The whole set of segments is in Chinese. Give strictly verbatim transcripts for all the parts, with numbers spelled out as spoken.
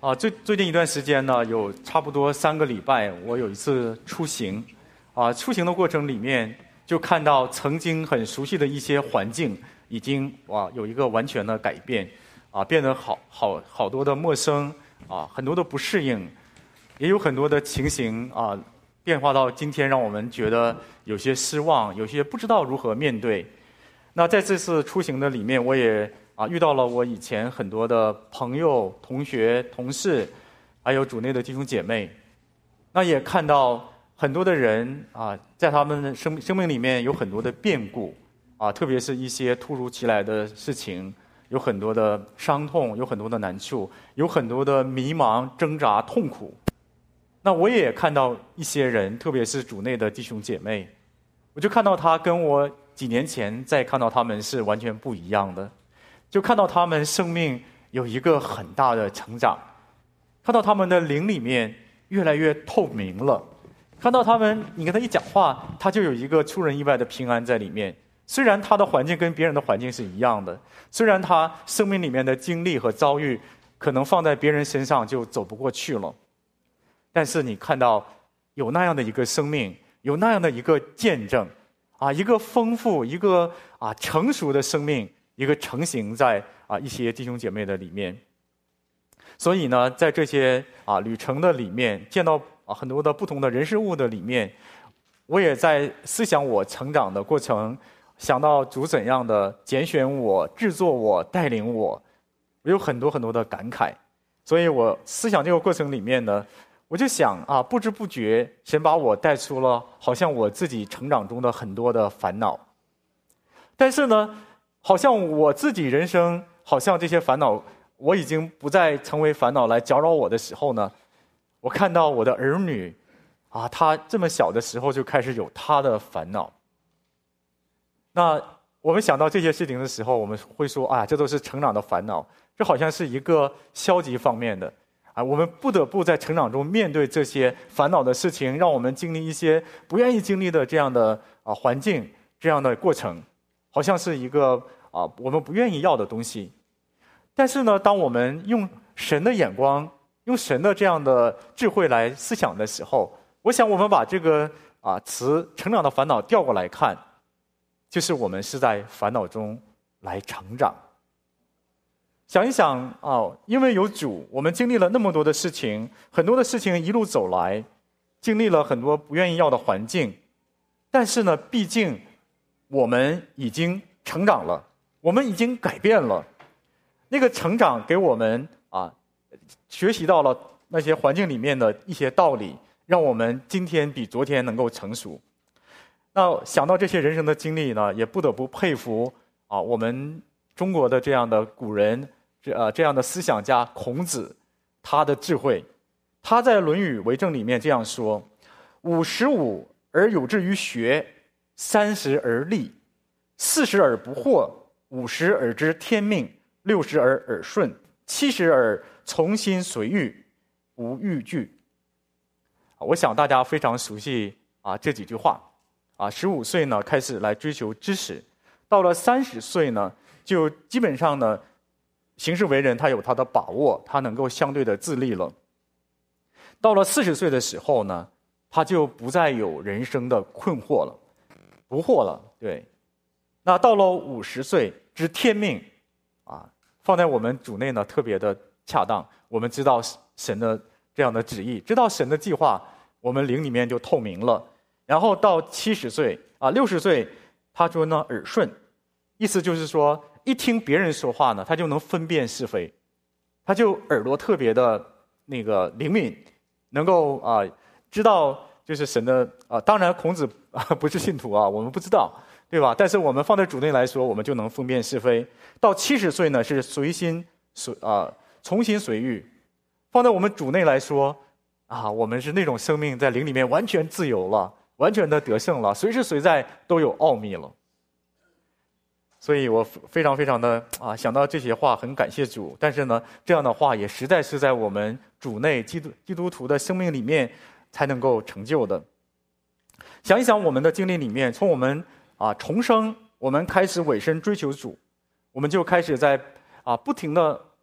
啊，最最近一段时间呢，有差不多三个礼拜，我有一次出行，啊，出行的过程里面就看到曾经很熟悉的一些环境，已经哇有一个完全的改变，啊，变得好好好多的陌生，啊，很多的不适应，也有很多的情形啊，变化到今天，让我们觉得有些失望，有些不知道如何面对。那在这次出行的里面，我也啊遇到了我以前很多的朋友、同学、同事，还有主内的弟兄姐妹。那也看到很多的人啊，在他们的生生命里面有很多的变故啊，特别是一些突如其来的事情，有很多的伤痛，有很多的难处，有很多的迷茫、挣扎、痛苦。那我也看到一些人，特别是主内的弟兄姐妹，我就看到他跟我几年前再看到他们是完全不一样的，就看到他们生命有一个很大的成长，看到他们的灵里面越来越透明了，看到他们，你跟他一讲话，他就有一个出人意外的平安在里面。虽然他的环境跟别人的环境是一样的，虽然他生命里面的经历和遭遇可能放在别人身上就走不过去了，但是你看到有那样的一个生命，有那样的一个见证啊，一个丰富，一个啊成熟的生命，一个成型在啊一些弟兄姐妹的里面。所以呢，在这些啊旅程的里面，见到啊很多的不同的人事物的里面，我也在思想我成长的过程，想到主怎样的拣选我、制作我、带领我，我有很多很多的感慨。所以我思想这个过程里面呢，我就想啊，不知不觉神把我带出了好像我自己成长中的很多的烦恼。但是呢，好像我自己人生，好像这些烦恼我已经不再成为烦恼来搅扰我的时候呢，我看到我的儿女啊，他这么小的时候就开始有他的烦恼。那我们想到这些事情的时候，我们会说啊，这都是成长的烦恼，这好像是一个消极方面的啊，我们不得不在成长中面对这些烦恼的事情，让我们经历一些不愿意经历的这样的啊环境，这样的过程，好像是一个啊我们不愿意要的东西。但是呢，当我们用神的眼光，用神的这样的智慧来思想的时候，我想我们把这个啊词“成长的烦恼”调过来看，就是我们是在烦恼中来成长。想一想啊，因为有主，我们经历了那么多的事情，很多的事情一路走来，经历了很多不愿意要的环境，但是呢，毕竟我们已经成长了，我们已经改变了。那个成长给我们啊，学习到了那些环境里面的一些道理，让我们今天比昨天能够成熟。那想到这些人生的经历呢，也不得不佩服啊，我们中国的这样的古人，这呃这样的思想家孔子，他的智慧。他在《论语为政》里面这样说：“五十五而有志于学，三十而立，四十而不惑，五十而知天命，六十而耳顺，七十而从心随欲，不逾矩。”我想大家非常熟悉啊这几句话。啊，十五岁呢开始来追求知识，到了三十岁呢，就基本上呢，行事为人他有他的把握，他能够相对的自立了。到了四十岁的时候呢，他就不再有人生的困惑了，不惑了。对，那到了五十岁知天命，啊，放在我们主内呢特别的恰当。我们知道神的这样的旨意，知道神的计划，我们灵里面就透明了。然后到七十岁啊，六十岁，他说呢耳顺，意思就是说，一听别人说话呢，他就能分辨是非，他就耳朵特别的那个灵敏，能够啊、呃、知道就是神的啊、呃。当然，孔子啊不是信徒啊，我们不知道，对吧？但是我们放在主内来说，我们就能分辨是非。到七十岁呢，是随心随啊、呃、从心随欲。放在我们主内来说啊，我们是那种生命在灵里面完全自由了。完全的得胜了，随时随在都有奥秘了。所以我非常非常的啊，想到这些话很感谢主。但是呢，这样的话也实在是在我们主内基督基督徒的生命里面才能够成就的。想一想我们的经历里面，从我们啊重生，我们开始委身追求主，我们就开始在啊不停的各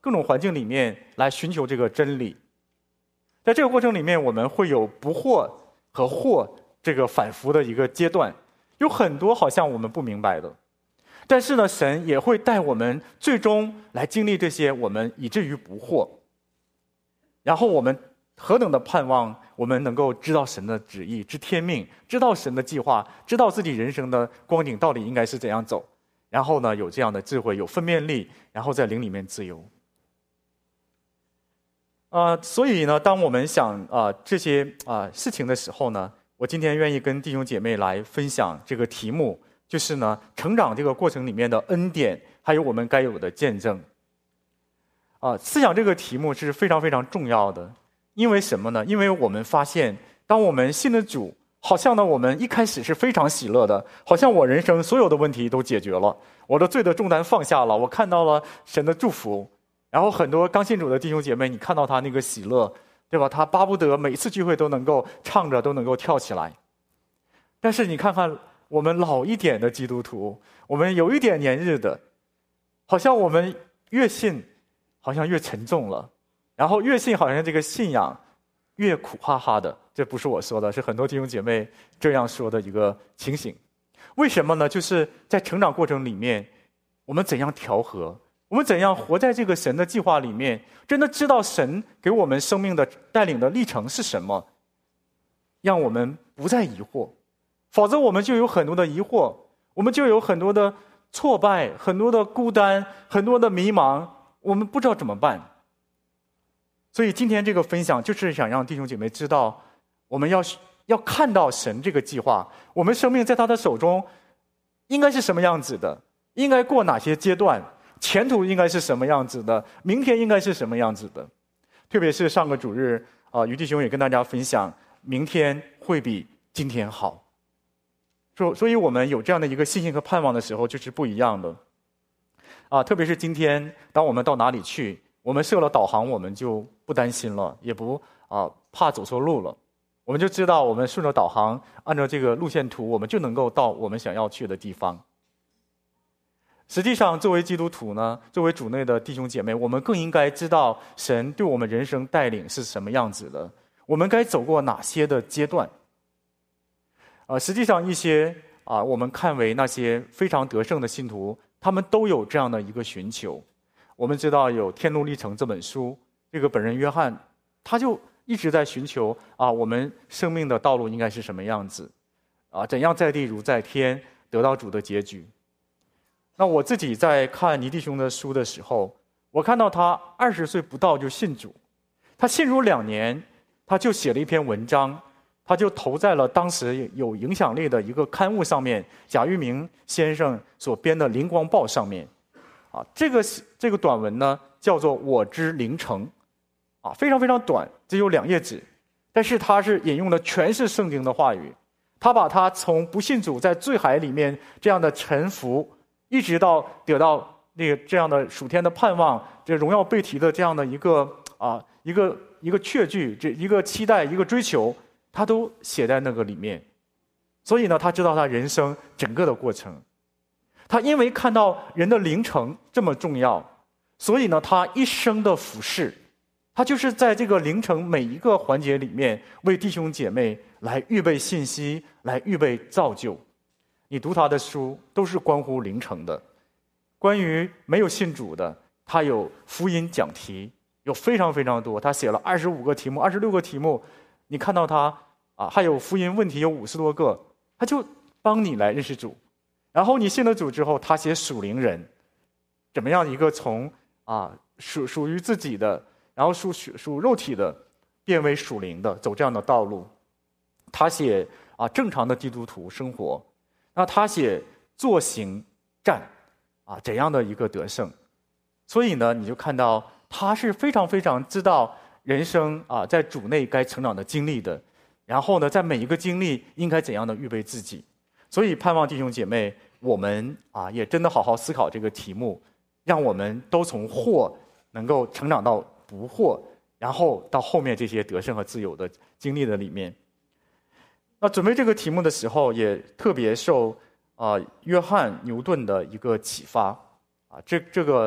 各种环境里面来寻求这个真理。在这个过程里面，我们会有不惑和惑这个反复的一个阶段，有很多好像我们不明白的，但是呢，神也会带我们最终来经历这些，我们以至于不惑。然后我们何等的盼望，我们能够知道神的旨意，知天命，知道神的计划，知道自己人生的光景到底应该是怎样走。然后呢，有这样的智慧，有分辨力，然后在灵里面自由。啊、呃，所以呢，当我们想啊、呃、这些啊、呃、事情的时候呢，我今天愿意跟弟兄姐妹来分享这个题目，就是呢，成长这个过程里面的恩典，还有我们该有的见证。啊、呃，思想这个题目是非常非常重要的，因为什么呢？因为我们发现，当我们信了主，好像呢，我们一开始是非常喜乐的，好像我人生所有的问题都解决了，我的罪的重担放下了，我看到了神的祝福。然后很多刚信主的弟兄姐妹，你看到他那个喜乐，对吧？他巴不得每次聚会都能够唱着，都能够跳起来。但是你看看我们老一点的基督徒，我们有一点年日的，好像我们越信，好像越沉重了，然后越信，好像这个信仰越苦哈哈的。这不是我说的，是很多弟兄姐妹这样说的一个情形。为什么呢？就是在成长过程里面，我们怎样调和，我们怎样活在这个神的计划里面，真的知道神给我们生命的带领的历程是什么，让我们不再疑惑。否则我们就有很多的疑惑，我们就有很多的挫败，很多的孤单，很多的迷茫，我们不知道怎么办。所以今天这个分享就是想让弟兄姐妹知道，我们要要看到神这个计划，我们生命在他的手中应该是什么样子的，应该过哪些阶段，前途应该是什么样子的，明天应该是什么样子的。特别是上个主日啊、呃，于弟兄也跟大家分享，明天会比今天好。所所以我们有这样的一个信心和盼望的时候，就是不一样的啊。特别是今天，当我们到哪里去，我们设了导航，我们就不担心了，也不啊怕走错路了。我们就知道，我们顺着导航，按照这个路线图，我们就能够到我们想要去的地方。实际上，作为基督徒呢，作为主内的弟兄姐妹，我们更应该知道神对我们人生带领是什么样子的，我们该走过哪些的阶段。呃，实际上一些啊，我们看为那些非常得胜的信徒，他们都有这样的一个寻求。我们知道有《天路历程》这本书，这个本人约翰，他就一直在寻求啊，我们生命的道路应该是什么样子，啊，怎样在地如在天，得到主的结局。那我自己在看倪弟兄的书的时候，我看到他二十岁不到就信主，他信主两年，他就写了一篇文章。他就投在了当时有影响力的一个刊物上面，贾玉明先生所编的《灵光报》上面，啊，这个这个短文呢叫做《我之灵城》，啊，非常非常短，只有两页纸，但是他是引用的全是圣经的话语，他把他从不信主在罪海里面这样的沉浮，一直到得到那个这样的属天的盼望，这荣耀被提的这样的一个啊一个一个确据，这一个期待，一个追求。他都写在那个里面，所以呢，他知道他人生整个的过程。他因为看到人的灵程这么重要，所以呢，他一生的服侍，他就是在这个灵程每一个环节里面，为弟兄姐妹来预备信息，来预备造就。你读他的书，都是关乎灵程的。关于没有信主的，他有福音讲题，有非常非常多。他写了二十五个题目，二十六个题目。你看到他啊，还有福音问题有五十多个，他就帮你来认识主。然后你信了主之后，他写属灵人，怎么样一个从啊属属于自己的，然后属属肉体的，变为属灵的，走这样的道路。他写啊正常的基督徒生活，那他写坐行战啊怎样的一个得胜。所以呢，你就看到他是非常非常知道人生啊，在主内该成长的经历的，然后呢，在每一个经历应该怎样的预备自己。所以盼望弟兄姐妹，我们啊也真的好好思考这个题目，让我们都从惑能够成长到不惑，然后到后面这些得胜和自由的经历的里面。那准备这个题目的时候，也特别受啊约翰牛顿的一个启发啊，这这个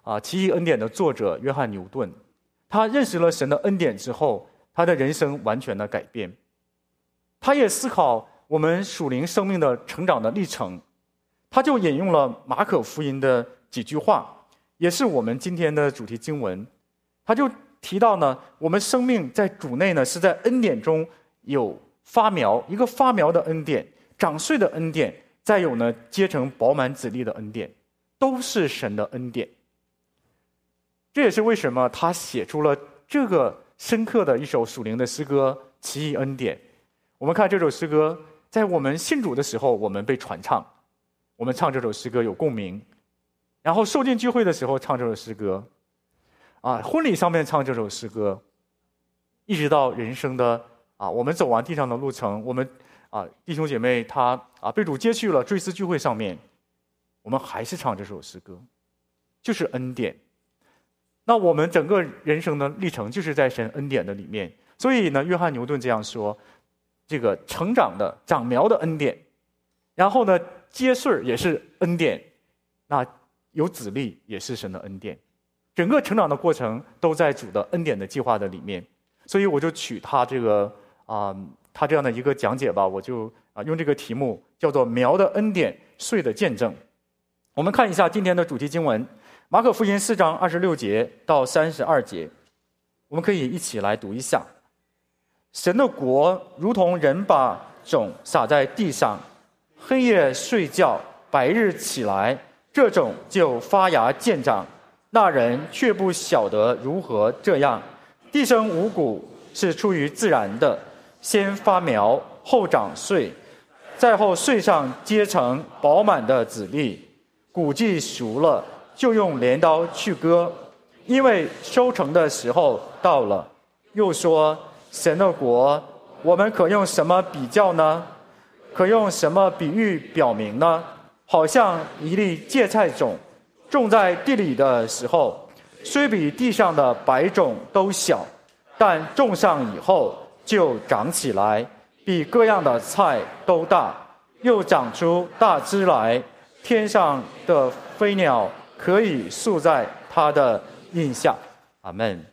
啊，《奇异恩典》的作者约翰牛顿，他认识了神的恩典之后，他的人生完全的改变。他也思考我们属灵生命的成长的历程，他就引用了马可福音的几句话，也是我们今天的主题经文。他就提到呢，我们生命在主内呢，是在恩典中有发苗，一个发苗的恩典，长穗的恩典，再有呢结成饱满子粒的恩典，都是神的恩典。这也是为什么他写出了这个深刻的一首属灵的诗歌《奇异恩典》。我们看这首诗歌，在我们信主的时候，我们被传唱，我们唱这首诗歌有共鸣，然后受浸聚会的时候唱这首诗歌，啊，婚礼上面唱这首诗歌，一直到人生的啊，我们走完地上的路程，我们啊弟兄姐妹他啊被主接去了追思聚会上面，我们还是唱这首诗歌，就是恩典。那我们整个人生的历程就是在神恩典的里面。所以呢，约翰牛顿这样说，这个成长的长苗的恩典，然后呢结穗也是恩典，那有子粒也是神的恩典，整个成长的过程都在主的恩典的计划的里面。所以我就取他这个啊、呃，他这样的一个讲解吧，我就啊用这个题目叫做苗的恩典，穗的见证。我们看一下今天的主题经文，马可福音四章二十六节到三十二节，我们可以一起来读一下。神的国如同人把种撒在地上，黑夜睡觉，白日起来，这种就发芽见长，那人却不晓得如何这样。地生五谷是出于自然的，先发苗，后长穗，再后穗上结成饱满的子粒，谷既熟了，就用镰刀去割，因为收成的时候到了。又说，神的国，我们可用什么比较呢？可用什么比喻表明呢？好像一粒芥菜种，种在地里的时候，虽比地上的白种都小，但种上以后就长起来，比各样的菜都大，又长出大枝来，天上的飞鸟可以宿在它的荫下。阿们。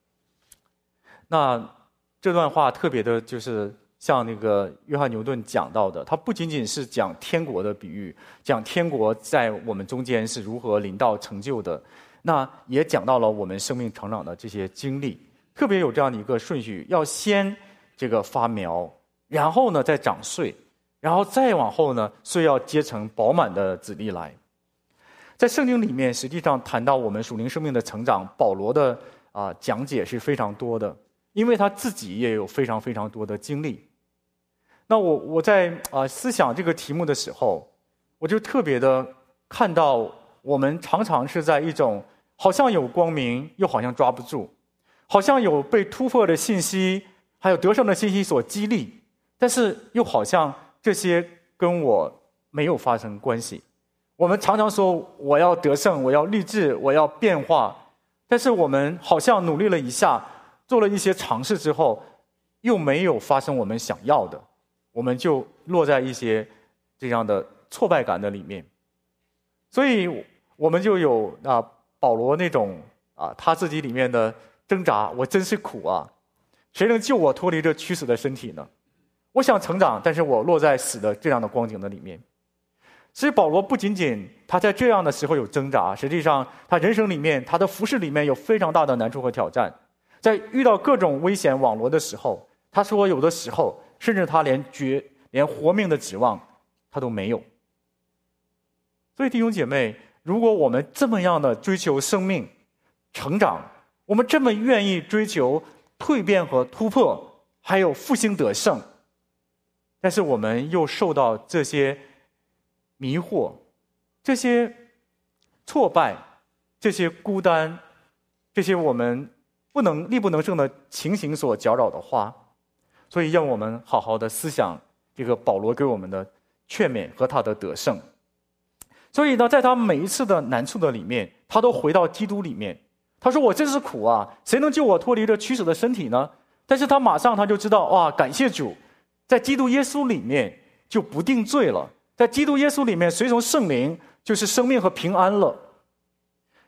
那这段话特别的就是像那个约翰牛顿讲到的，他不仅仅是讲天国的比喻，讲天国在我们中间是如何临到成就的，那也讲到了我们生命成长的这些经历，特别有这样的一个顺序，要先这个发苗，然后呢再长穗，然后再往后呢穗要结成饱满的子粒来。在圣经里面实际上谈到我们属灵生命的成长，保罗的啊、呃、讲解是非常多的，因为他自己也有非常非常多的经历。那我我在啊、呃、思想这个题目的时候，我就特别的看到我们常常是在一种好像有光明又好像抓不住，好像有被突破的信息还有得胜的信息所激励，但是又好像这些跟我没有发生关系。我们常常说我要得胜，我要立志，我要变化，但是我们好像努力了一下，做了一些尝试之后，又没有发生我们想要的，我们就落在一些这样的挫败感的里面。所以我们就有啊保罗那种啊他自己里面的挣扎，我真是苦啊，谁能救我脱离这屈死的身体呢？我想成长，但是我落在死的这样的光景的里面。所以保罗不仅仅他在这样的时候有挣扎，实际上他人生里面，他的服事里面有非常大的难处和挑战。在遇到各种危险网罗的时候，他说有的时候甚至他连绝连活命的指望他都没有。所以弟兄姐妹，如果我们这么样的追求生命成长，我们这么愿意追求蜕变和突破，还有复兴得胜，但是我们又受到这些迷惑，这些挫败，这些孤单，这些我们不能力不能胜的情形所搅扰的话，所以让我们好好的思想这个保罗给我们的劝勉和他的得胜。所以呢，在他每一次的难处的里面，他都回到基督里面。他说我真是苦啊，谁能救我脱离这屈死的身体呢？但是他马上他就知道，哇，感谢主，在基督耶稣里面就不定罪了，在基督耶稣里面随从圣灵就是生命和平安了。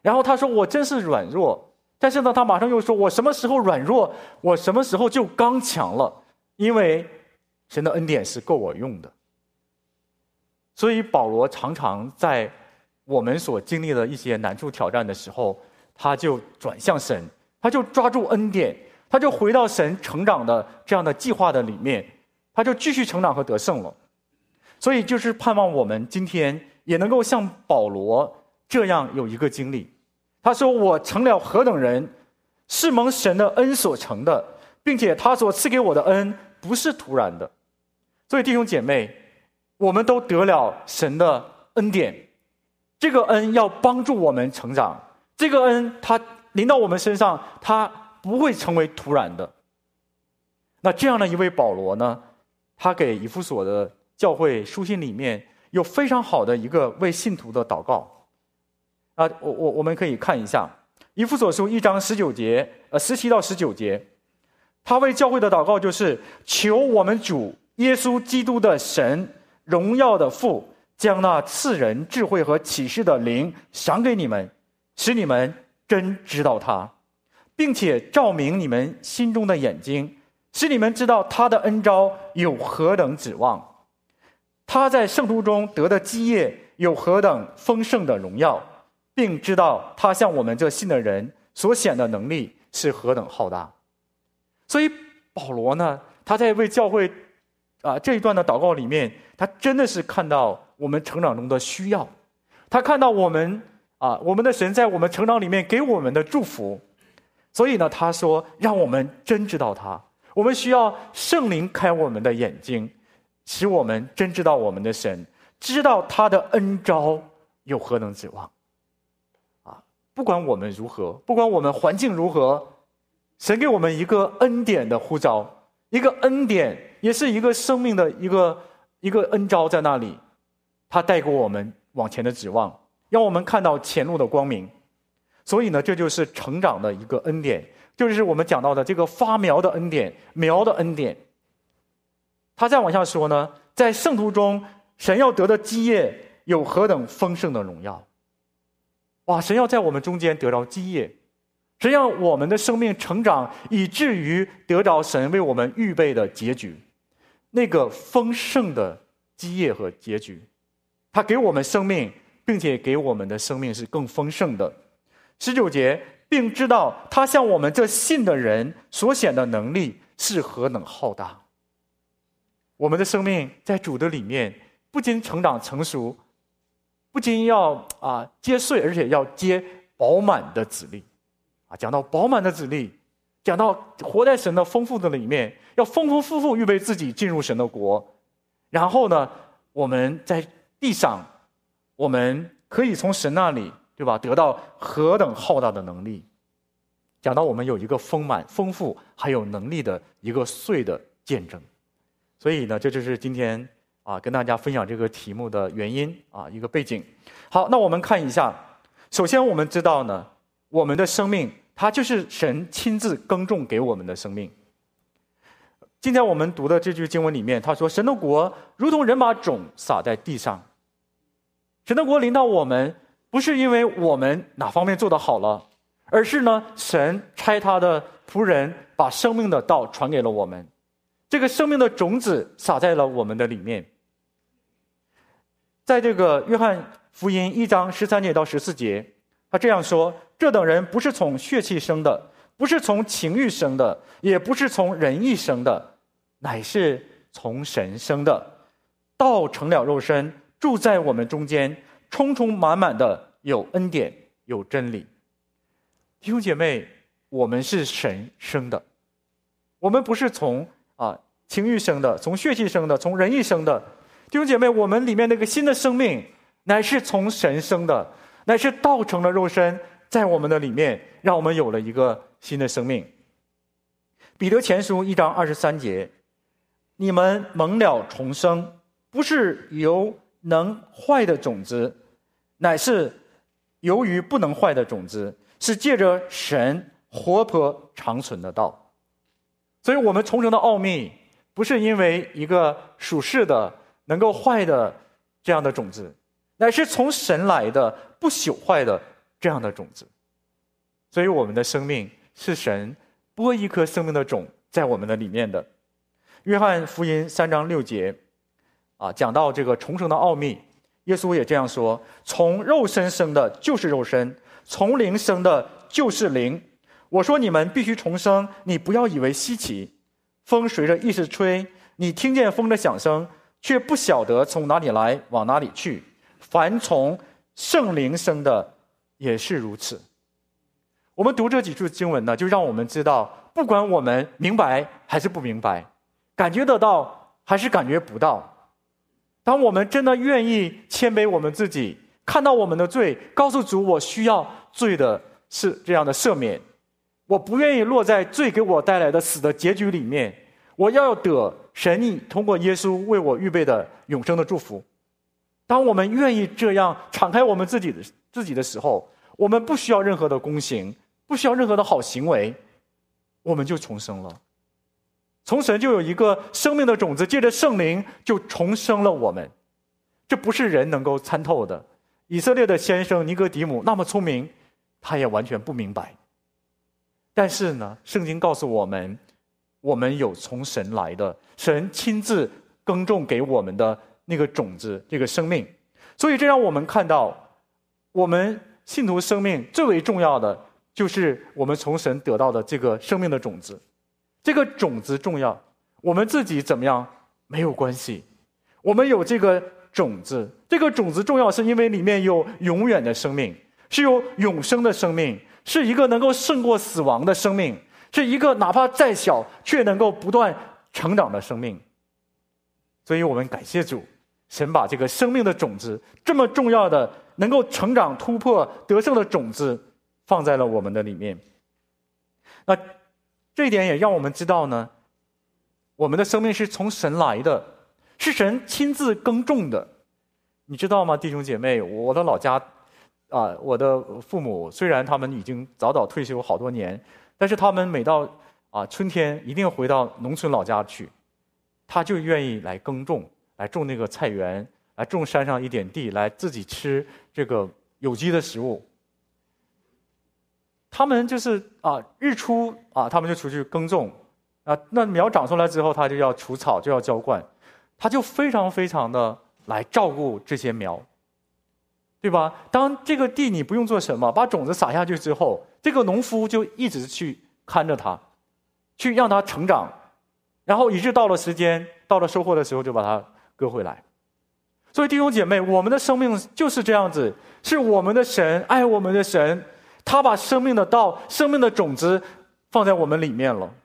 然后他说我真是软弱，但是呢他马上又说我什么时候软弱，我什么时候就刚强了，因为神的恩典是够我用的。所以保罗常常在我们所经历的一些难处挑战的时候，他就转向神，他就抓住恩典，他就回到神成长的这样的计划的里面，他就继续成长和得胜了。所以就是盼望我们今天也能够像保罗这样有一个经历。他说我成了何等人，是蒙神的恩所成的，并且他所赐给我的恩不是突然的。所以弟兄姐妹，我们都得了神的恩典，这个恩要帮助我们成长，这个恩它临到我们身上，它不会成为突然的。那这样的一位保罗呢，他给以弗所的教会书信里面有非常好的一个为信徒的祷告啊，我我我们可以看一下以弗所书一章十九节，呃十七到十九节，他为教会的祷告就是求我们主耶稣基督的神，荣耀的父，将那赐人智慧和启示的灵赏给你们，使你们真知道他，并且照明你们心中的眼睛，使你们知道他的恩召有何等指望，他在圣徒中得的基业有何等丰盛的荣耀，并知道他向我们这信的人所显的能力是何等浩大。所以保罗呢，他在为教会啊这一段的祷告里面，他真的是看到我们成长中的需要，他看到我们啊我们的神在我们成长里面给我们的祝福。所以呢他说让我们真知道他，我们需要圣灵开我们的眼睛，使我们真知道我们的神，知道他的恩召有何等指望啊！不管我们如何，不管我们环境如何，神给我们一个恩典的呼召，一个恩典也是一个生命的一个一个恩召在那里，他带给我们往前的指望，让我们看到前路的光明。所以呢这就是成长的一个恩典，就是我们讲到的这个发苗的恩典，苗的恩典。他再往下说呢，在圣徒中神要得的基业有何等丰盛的荣耀。哇，神要在我们中间得到基业，神让我们的生命成长，以至于得着神为我们预备的结局，那个丰盛的基业和结局。他给我们生命，并且给我们的生命是更丰盛的。十九节，并知道他向我们这信的人所显的能力是何等浩大。我们的生命在主的里面不仅成长成熟，不仅要啊结穗，而且要结饱满的子粒啊。讲到饱满的子粒，讲到活在神的丰富的里面，要丰丰富富预备自己进入神的国。然后呢我们在地上，我们可以从神那里，对吧，得到何等浩大的能力。讲到我们有一个丰满丰富还有能力的一个穗的见证。所以呢这就是今天啊跟大家分享这个题目的原因啊一个背景。好，那我们看一下，首先我们知道呢，我们的生命它就是神亲自耕种给我们的生命。今天我们读的这句经文里面，他说神的国如同人把种撒在地上。神的国临到我们，不是因为我们哪方面做得好了，而是呢神差他的仆人把生命的道传给了我们，这个生命的种子撒在了我们的里面。在这个约翰福音一章十三节到十四节，他这样说，这等人不是从血气生的，不是从情欲生的，也不是从人意生的，乃是从神生的。道成了肉身，住在我们中间，充充满满的有恩典有真理。弟兄姐妹，我们是神生的，我们不是从啊情欲生的，从血气生的，从人意生的。弟兄姐妹，我们里面那个新的生命乃是从神生的，乃是道成了肉身，在我们的里面，让我们有了一个新的生命。彼得前书一章二十三节，你们蒙了重生，不是由能坏的种子，乃是由于不能坏的种子，是借着神活泼长存的道。所以我们重生的奥秘不是因为一个属世的能够坏的这样的种子，乃是从神来的不朽坏的这样的种子。所以我们的生命是神播一颗生命的种在我们的里面的。约翰福音三章六节啊，讲到这个重生的奥秘，耶稣也这样说：从肉身生的就是肉身，从灵生的就是灵。我说你们必须重生，你不要以为稀奇。风随着意识吹，你听见风的响声，却不晓得从哪里来，往哪里去。凡从圣灵生的也是如此。我们读这几处经文呢，就让我们知道，不管我们明白还是不明白，感觉得到还是感觉不到，当我们真的愿意谦卑我们自己，看到我们的罪，告诉主我需要罪的是这样的赦免，我不愿意落在罪给我带来的死的结局里面，我要得神你通过耶稣为我预备的永生的祝福。当我们愿意这样敞开我们自己的自己的时候，我们不需要任何的功行，不需要任何的好行为，我们就重生了。从神就有一个生命的种子，借着圣灵就重生了我们。这不是人能够参透的。以色列的先生尼哥底母那么聪明，他也完全不明白。但是呢，圣经告诉我们，我们有从神来的，神亲自耕种给我们的那个种子，这个生命。所以这让我们看到，我们信徒生命最为重要的就是我们从神得到的这个生命的种子。这个种子重要，我们自己怎么样没有关系，我们有这个种子，这个种子重要是因为里面有永远的生命，是有永生的生命，是一个能够胜过死亡的生命，是一个哪怕再小却能够不断成长的生命。所以我们感谢主，神把这个生命的种子，这么重要的能够成长突破得胜的种子放在了我们的里面。那这一点也让我们知道呢，我们的生命是从神来的，是神亲自耕种的。你知道吗，弟兄姐妹，我的老家啊，我的父母虽然他们已经早早退休好多年，但是他们每到啊春天一定回到农村老家去，他就愿意来耕种，来种那个菜园，来种山上一点地，来自己吃这个有机的食物。他们就是啊，日出啊，他们就出去耕种啊，那苗长出来之后，他就要除草，就要浇灌，他就非常非常的来照顾这些苗，对吧？当这个地你不用做什么，把种子撒下去之后，这个农夫就一直去看着它，去让它成长，然后一直到了时间，到了收获的时候，就把它割回来。所以弟兄姐妹，我们的生命就是这样子，是我们的神爱我们的神。他把生命的道、生命的种子放在我们里面了。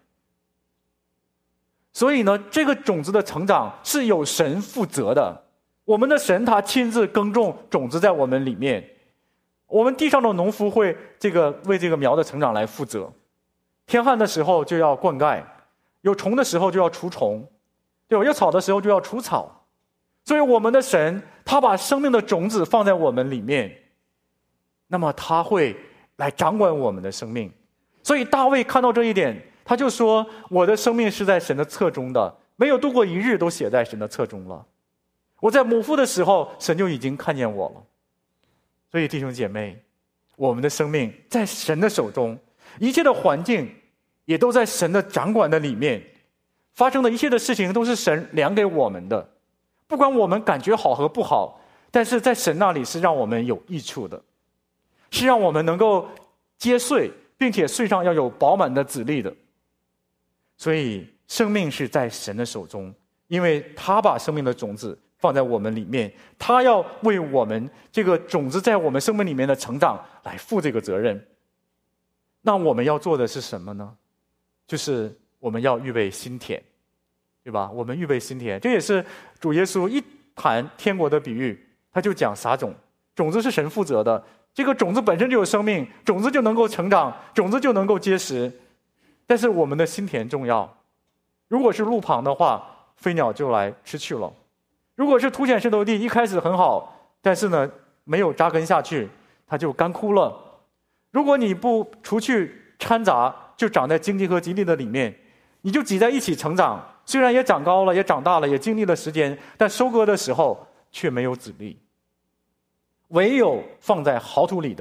所以呢，这个种子的成长是有神负责的。我们的神他亲自耕种种子在我们里面，我们地上的农夫会这个为这个苗的成长来负责。天旱的时候就要灌溉，有虫的时候就要除虫，对吧？有草的时候就要除草。所以我们的神他把生命的种子放在我们里面，那么他会来掌管我们的生命。所以大卫看到这一点，他就说，我的生命是在神的册中的，没有度过一日都写在神的册中了。我在母腹的时候，神就已经看见我了。所以弟兄姐妹，我们的生命在神的手中，一切的环境也都在神的掌管的里面，发生的一切的事情都是神量给我们的，不管我们感觉好和不好，但是在神那里是让我们有益处的，是让我们能够结穗，并且穗上要有饱满的籽粒的。所以生命是在神的手中，因为他把生命的种子放在我们里面，他要为我们这个种子在我们生命里面的成长来负这个责任。那我们要做的是什么呢？就是我们要预备心田，对吧？我们预备心田，这也是主耶稣一谈天国的比喻，他就讲撒种，种子是神负责的，这个种子本身就有生命，种子就能够成长，种子就能够结实。但是我们的心田重要，如果是路旁的话，飞鸟就来吃去了；如果是土浅石头地，一开始很好，但是呢没有扎根下去，它就干枯了。如果你不除去掺杂，就长在荆棘和蒺藜的里面，你就挤在一起成长，虽然也长高了，也长大了，也经历了时间，但收割的时候却没有籽粒。唯有放在好土里的，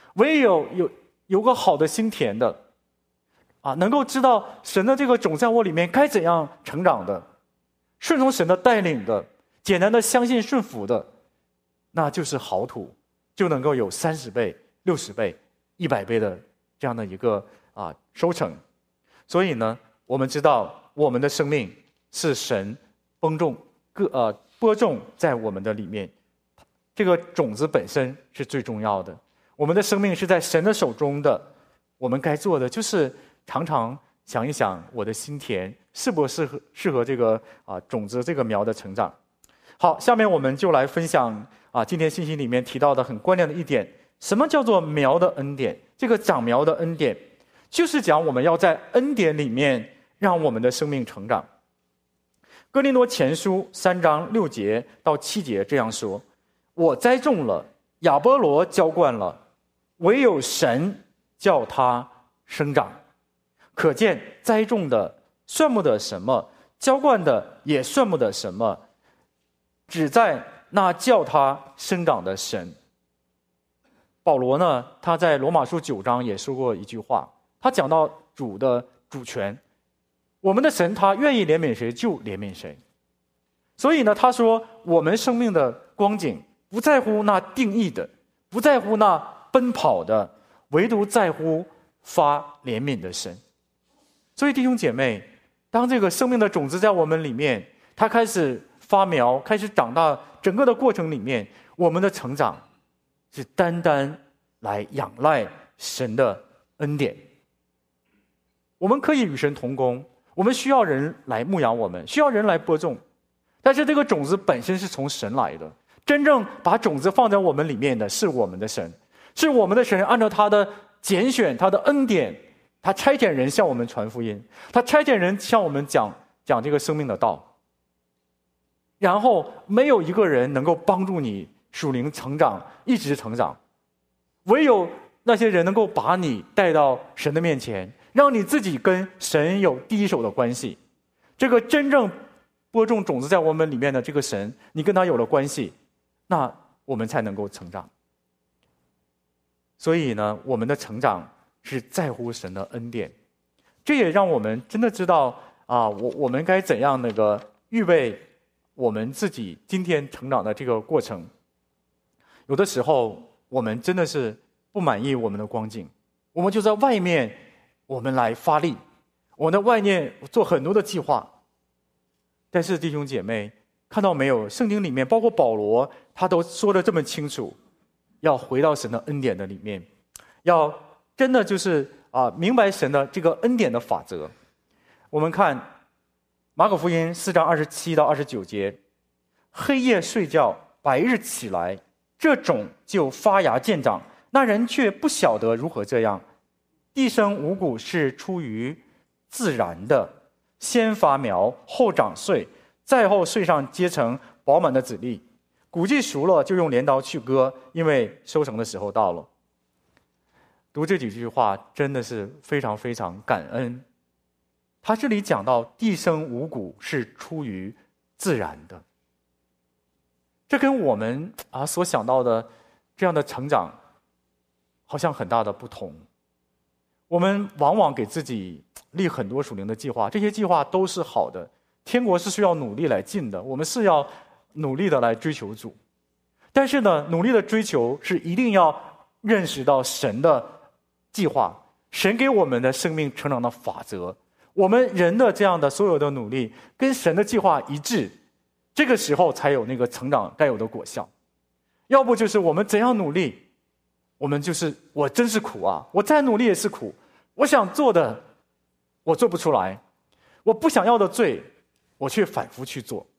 唯有有有个好的心田的，啊，能够知道神的这个种在我里面该怎样成长的，顺从神的带领的，简单的相信顺服的，那就是好土，就能够有三十倍、六十倍、一百倍的这样的一个啊收成。所以呢，我们知道我们的生命是神耕种各呃播种在我们的里面，这个种子本身是最重要的。我们的生命是在神的手中的，我们该做的就是常常想一想，我的心田是不适合适合这个啊种子这个苗的成长。好，下面我们就来分享啊今天信息里面提到的很关键的一点，什么叫做苗的恩典？这个长苗的恩典，就是讲我们要在恩典里面让我们的生命成长。哥林多前书三章六节到七节这样说：我栽种了，亚波罗浇灌了，唯有神叫它生长。可见栽种的算不得什么，浇灌的也算不得什么，只在那叫它生长的神。保罗呢，他在罗马书九章也说过一句话，他讲到主的主权，我们的神他愿意怜悯谁就怜悯谁。所以呢，他说我们生命的光景不在乎那定义的，不在乎那奔跑的，唯独在乎发怜悯的神。所以弟兄姐妹，当这个生命的种子在我们里面，它开始发苗，开始长大，整个的过程里面，我们的成长是单单来仰赖神的恩典。我们可以与神同工，我们需要人来牧养我们，需要人来播种，但是这个种子本身是从神来的，真正把种子放在我们里面的是我们的神，是我们的神按照他的拣选，他的恩典，他差遣人向我们传福音，他差遣人向我们讲讲这个生命的道。然后没有一个人能够帮助你属灵成长，一直成长，唯有那些人能够把你带到神的面前，让你自己跟神有第一手的关系。这个真正播种种子在我们里面的这个神，你跟他有了关系，那我们才能够成长。所以呢，我们的成长是在乎神的恩典，这也让我们真的知道啊，我我们该怎样那个预备我们自己今天成长的这个过程。有的时候我们真的是不满意我们的光景，我们就在外面我们来发力，我们在外面做很多的计划。但是弟兄姐妹，看到没有，圣经里面包括保罗他都说得这么清楚，要回到神的恩典的里面，要真的就是啊明白神的这个恩典的法则。我们看马可福音四章二十七到二十九节，黑夜睡觉，白日起来，这种就发芽见长，那人却不晓得如何这样。地生五谷是出于自然的，先发苗，后长穗，再后穗上结成饱满的籽粒。谷季熟了，就用镰刀去割，因为收成的时候到了。读这几句话真的是非常非常感恩。他这里讲到地生五谷是出于自然的，这跟我们啊所想到的这样的成长好像很大的不同。我们往往给自己立很多属灵的计划，这些计划都是好的，天国是需要努力来进的，我们是要努力的来追求主。但是呢，努力的追求是一定要认识到神的计划，神给我们的生命成长的法则，我们人的这样的所有的努力跟神的计划一致，这个时候才有那个成长该有的果效。要不就是我们怎样努力，我们就是我真是苦啊，我再努力也是苦，我想做的我做不出来，我不想要的罪我却反复去做。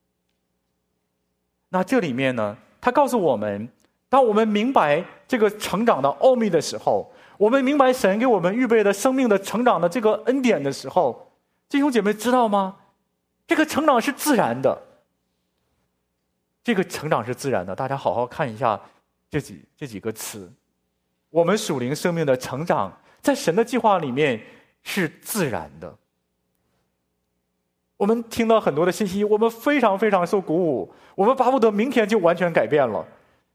那这里面呢，他告诉我们，当我们明白这个成长的奥秘的时候，我们明白神给我们预备的生命的成长的这个恩典的时候，弟兄姐妹知道吗？这个成长是自然的，这个成长是自然的。大家好好看一下这几这几个词，我们属灵生命的成长在神的计划里面是自然的。我们听到很多的信息，我们非常非常受鼓舞，我们巴不得明天就完全改变了。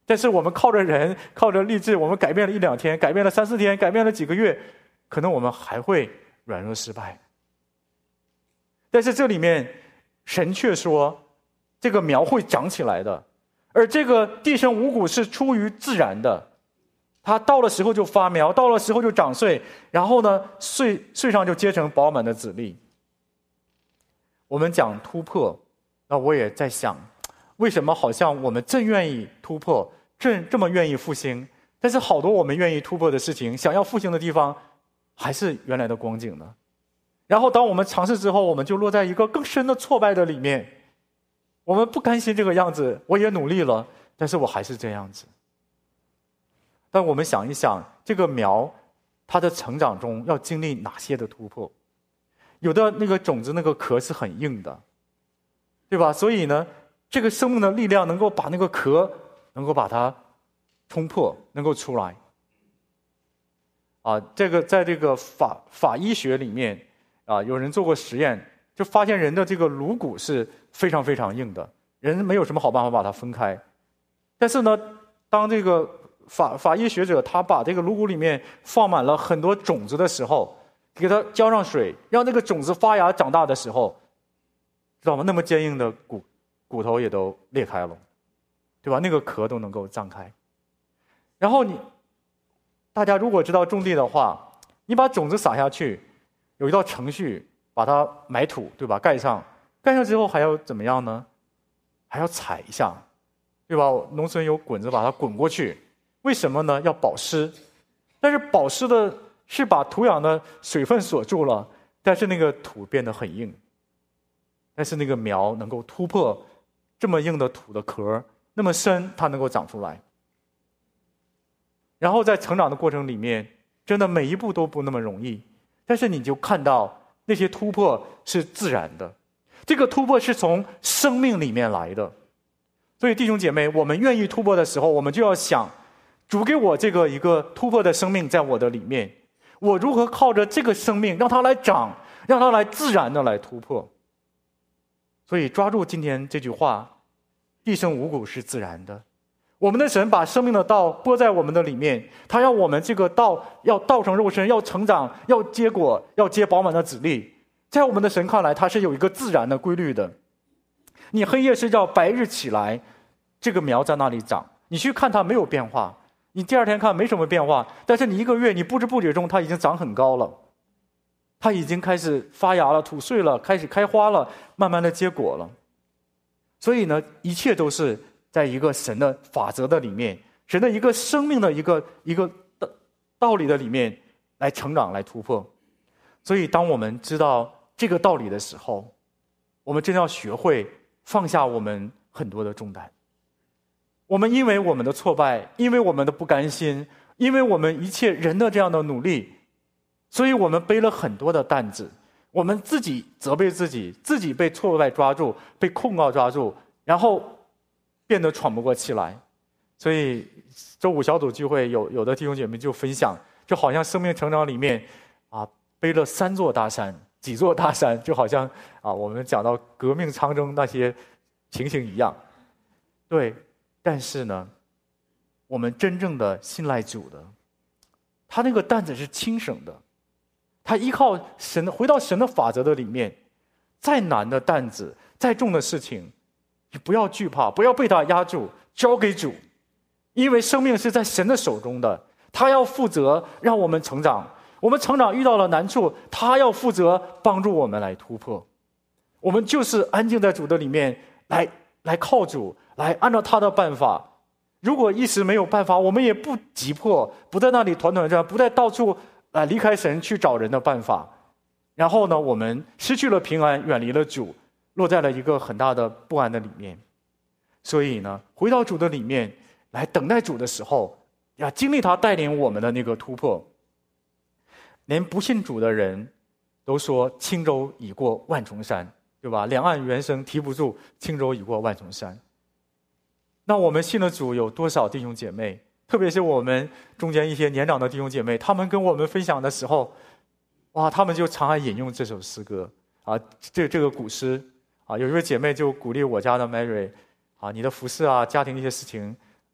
但是我们靠着人，靠着励志，我们改变了一两天，改变了三四天，改变了几个月，可能我们还会软弱失败。但是这里面神却说，这个苗会长起来的，而这个地生五谷是出于自然的，它到了时候就发苗，到了时候就长穗，然后呢，穗穗上就结成饱满的籽粒。我们讲突破，那我也在想，为什么好像我们正愿意突破，正这么愿意复兴，但是好多我们愿意突破的事情，想要复兴的地方，还是原来的光景呢？然后当我们尝试之后，我们就落在一个更深的挫败的里面。我们不甘心这个样子，我也努力了，但是我还是这样子。但我们想一想，这个苗它的成长中要经历哪些的突破？有的那个种子那个壳是很硬的，对吧？所以呢，这个生命的力量能够把那个壳能够把它冲破，能够出来。啊，这个在这个法法医学里面啊，有人做过实验，就发现人的这个颅骨是非常非常硬的，人没有什么好办法把它分开。但是呢，当这个法法医学者他把这个颅骨里面放满了很多种子的时候，给它浇上水，让那个种子发芽长大的时候，知道吗？那么坚硬的骨骨头也都裂开了，对吧？那个壳都能够张开。然后你大家如果知道种地的话，你把种子撒下去，有一道程序把它埋土，对吧？盖上，盖上之后还要怎么样呢？还要踩一下，对吧？农村有滚子把它滚过去，为什么呢？要保湿。但是保湿的是把土壤的水分锁住了，但是那个土变得很硬。但是那个苗能够突破这么硬的土的壳，那么深，它能够长出来。然后在成长的过程里面，真的每一步都不那么容易，但是你就看到那些突破是自然的，这个突破是从生命里面来的。所以弟兄姐妹，我们愿意突破的时候，我们就要想，主给我这个一个突破的生命在我的里面，我如何靠着这个生命让它来长，让它来自然的来突破。所以抓住今天这句话，地生五谷是自然的。我们的神把生命的道播在我们的里面，他让我们这个道要道成肉身，要成长，要结果，要结饱满的籽粒。在我们的神看来，它是有一个自然的规律的。你黑夜睡觉，白日起来，这个苗在那里长，你去看它没有变化，你第二天看没什么变化，但是你一个月，你不知不觉中它已经长很高了，它已经开始发芽了，吐穗了，开始开花了，慢慢的结果了。所以呢，一切都是在一个神的法则的里面，神的一个生命的一个一个道理的里面来成长，来突破。所以当我们知道这个道理的时候，我们真的要学会放下我们很多的重担。我们因为我们的挫败，因为我们的不甘心，因为我们一切人的这样的努力，所以我们背了很多的担子，我们自己责备自己，自己被挫败抓住，被控告抓住，然后变得喘不过气来。所以周五小组聚会有有的弟兄姐妹就分享，就好像生命成长里面啊背了三座大山，几座大山，就好像啊我们讲到革命长征那些情形一样。对，但是呢，我们真正的信赖主的，他那个担子是轻省的，他依靠神，回到神的法则的里面，再难的担子，再重的事情，你不要惧怕，不要被他压住，交给主，因为生命是在神的手中的，他要负责让我们成长，我们成长遇到了难处，他要负责帮助我们来突破。我们就是安静在主的里面，来来靠主，来按照他的办法。如果一时没有办法，我们也不急迫，不在那里团团转，不再到处啊离开神去找人的办法。然后呢，我们失去了平安，远离了主，落在了一个很大的不安的里面。所以呢，回到主的里面来等待主的时候，要经历他带领我们的那个突破。连不信主的人都说轻舟已过万重山，对吧？两岸猿声啼不住，轻舟已过万重山。那我们信了主有多少弟兄姐妹，特别是我们中间一些年长的弟兄姐妹，他们跟我们分享的时候，哇，他们就常爱引用这首诗歌啊，这这个古诗啊。有一位姐妹就鼓励我家的 Mary 啊，你的服侍啊，家庭一些事情啊，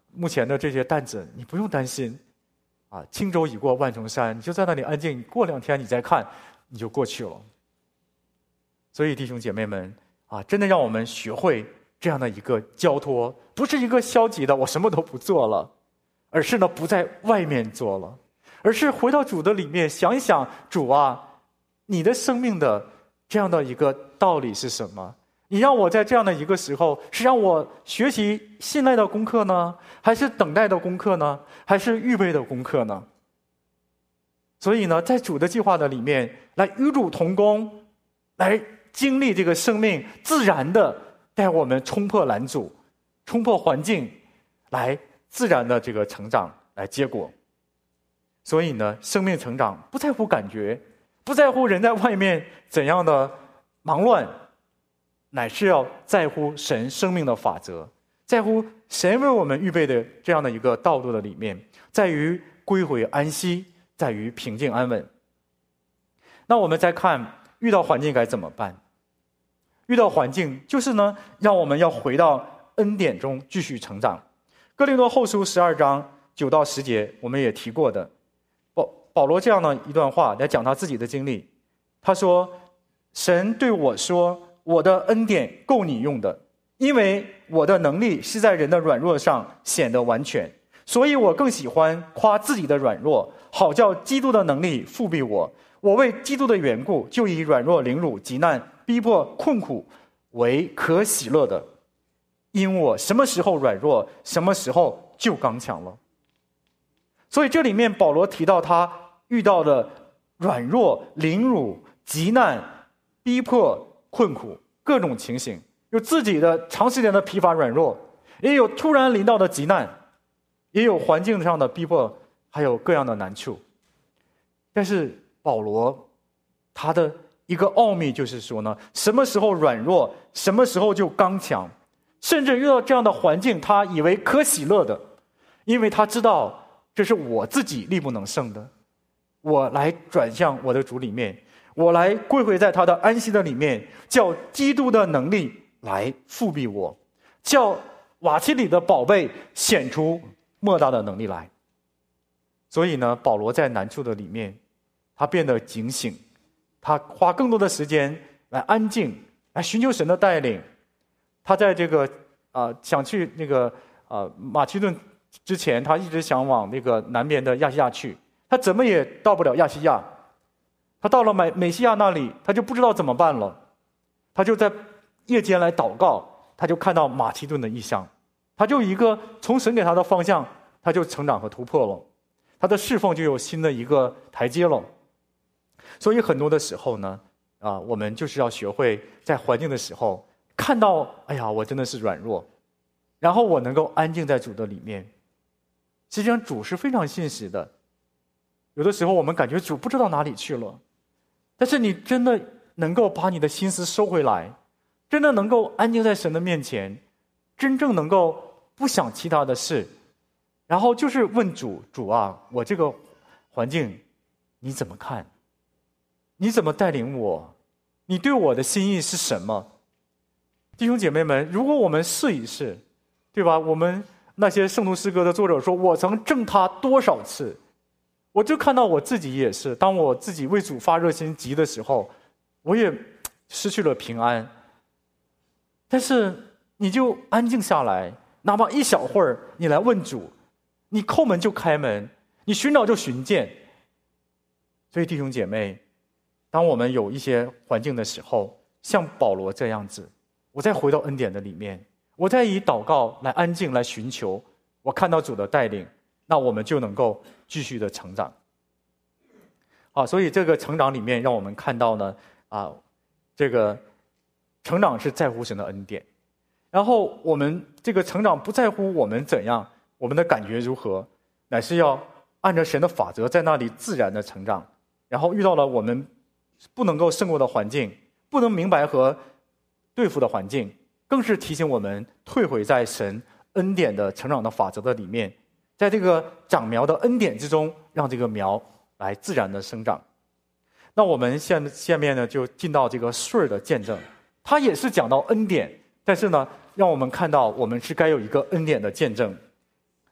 目前的这些担子你不用担心啊，轻舟已过万重山，你就在那里安静，过两天你再看，你就过去了。所以弟兄姐妹们啊，真的让我们学会这样的一个交托，不是一个消极的我什么都不做了，而是呢不在外面做了，而是回到主的里面，想一想，主啊，你的生命的这样的一个道理是什么？你让我在这样的一个时候，是让我学习信赖的功课呢，还是等待的功课呢，还是预备的功课呢？所以呢，在主的计划的里面，来与主同工，来经历这个生命自然的带我们冲破拦阻，冲破环境，来自然的这个成长，来结果。所以呢，生命成长不在乎感觉，不在乎人在外面怎样的忙乱，乃是要在乎神生命的法则，在乎神为我们预备的这样的一个道路的里面，在于归回安息，在于平静安稳。那我们再看遇到环境该怎么办？遇到环境就是呢，让我们要回到恩典中继续成长。哥林多后书十二章九到十节，我们也提过的，保保罗这样的一段话来讲他自己的经历。他说：“神对我说，我的恩典够你用的，因为我的能力是在人的软弱上显得完全，所以我更喜欢夸自己的软弱，好叫基督的能力复庇我。我为基督的缘故，就以软弱、凌辱、急难、逼迫、困苦为可喜乐的，因我什么时候软弱，什么时候就刚强了。”所以这里面保罗提到他遇到的软弱、凌辱、急难、逼迫、困苦各种情形，有自己的长时间的疲乏软弱，也有突然临到的急难，也有环境上的逼迫，还有各样的难处。但是保罗他的一个奥秘就是说呢，什么时候软弱，什么时候就刚强，甚至遇到这样的环境，他以为可喜乐的，因为他知道这是我自己力不能胜的，我来转向我的主里面，我来归回在他的安息的里面，叫基督的能力来复庇我，叫瓦器里的宝贝显出莫大的能力来。所以呢，保罗在难处的里面，他变得警醒，他花更多的时间来安静，来寻求神的带领。他在这个啊、呃、想去那个啊、呃、马其顿之前，他一直想往那个南边的亚细亚去，他怎么也到不了亚细亚。他到了美美西亚那里，他就不知道怎么办了。他就在夜间来祷告，他就看到马其顿的异象，他就一个从神给他的方向，他就成长和突破了，他的侍奉就有新的一个台阶了。所以很多的时候呢，啊，我们就是要学会在环境的时候看到，哎呀，我真的是软弱，然后我能够安静在主的里面。实际上主是非常信实的，有的时候我们感觉主不知道哪里去了，但是你真的能够把你的心思收回来，真的能够安静在神的面前，真正能够不想其他的事，然后就是问主，主啊，我这个环境你怎么看？你怎么带领我？你对我的心意是什么？弟兄姐妹们，如果我们试一试，对吧？我们那些圣徒诗歌的作者说，我曾证他多少次，我就看到我自己也是，当我自己为主发热心急的时候，我也失去了平安。但是你就安静下来，哪怕一小会儿，你来问主，你叩门就开门，你寻找就寻见。所以弟兄姐妹，当我们有一些环境的时候，像保罗这样子，我再回到恩典的里面，我再以祷告来安静来寻求，我看到主的带领，那我们就能够继续的成长。啊，所以这个成长里面让我们看到呢，啊，这个成长是在乎神的恩典，然后我们这个成长不在乎我们怎样，我们的感觉如何，乃是要按照神的法则在那里自然的成长。然后遇到了我们不能够胜过的环境，不能明白和对付的环境，更是提醒我们退回在神恩典的成长的法则的里面，在这个长苗的恩典之中，让这个苗来自然的生长。那我们现下面呢，就进到这个顺的见证，它也是讲到恩典，但是呢，让我们看到我们是该有一个恩典的见证。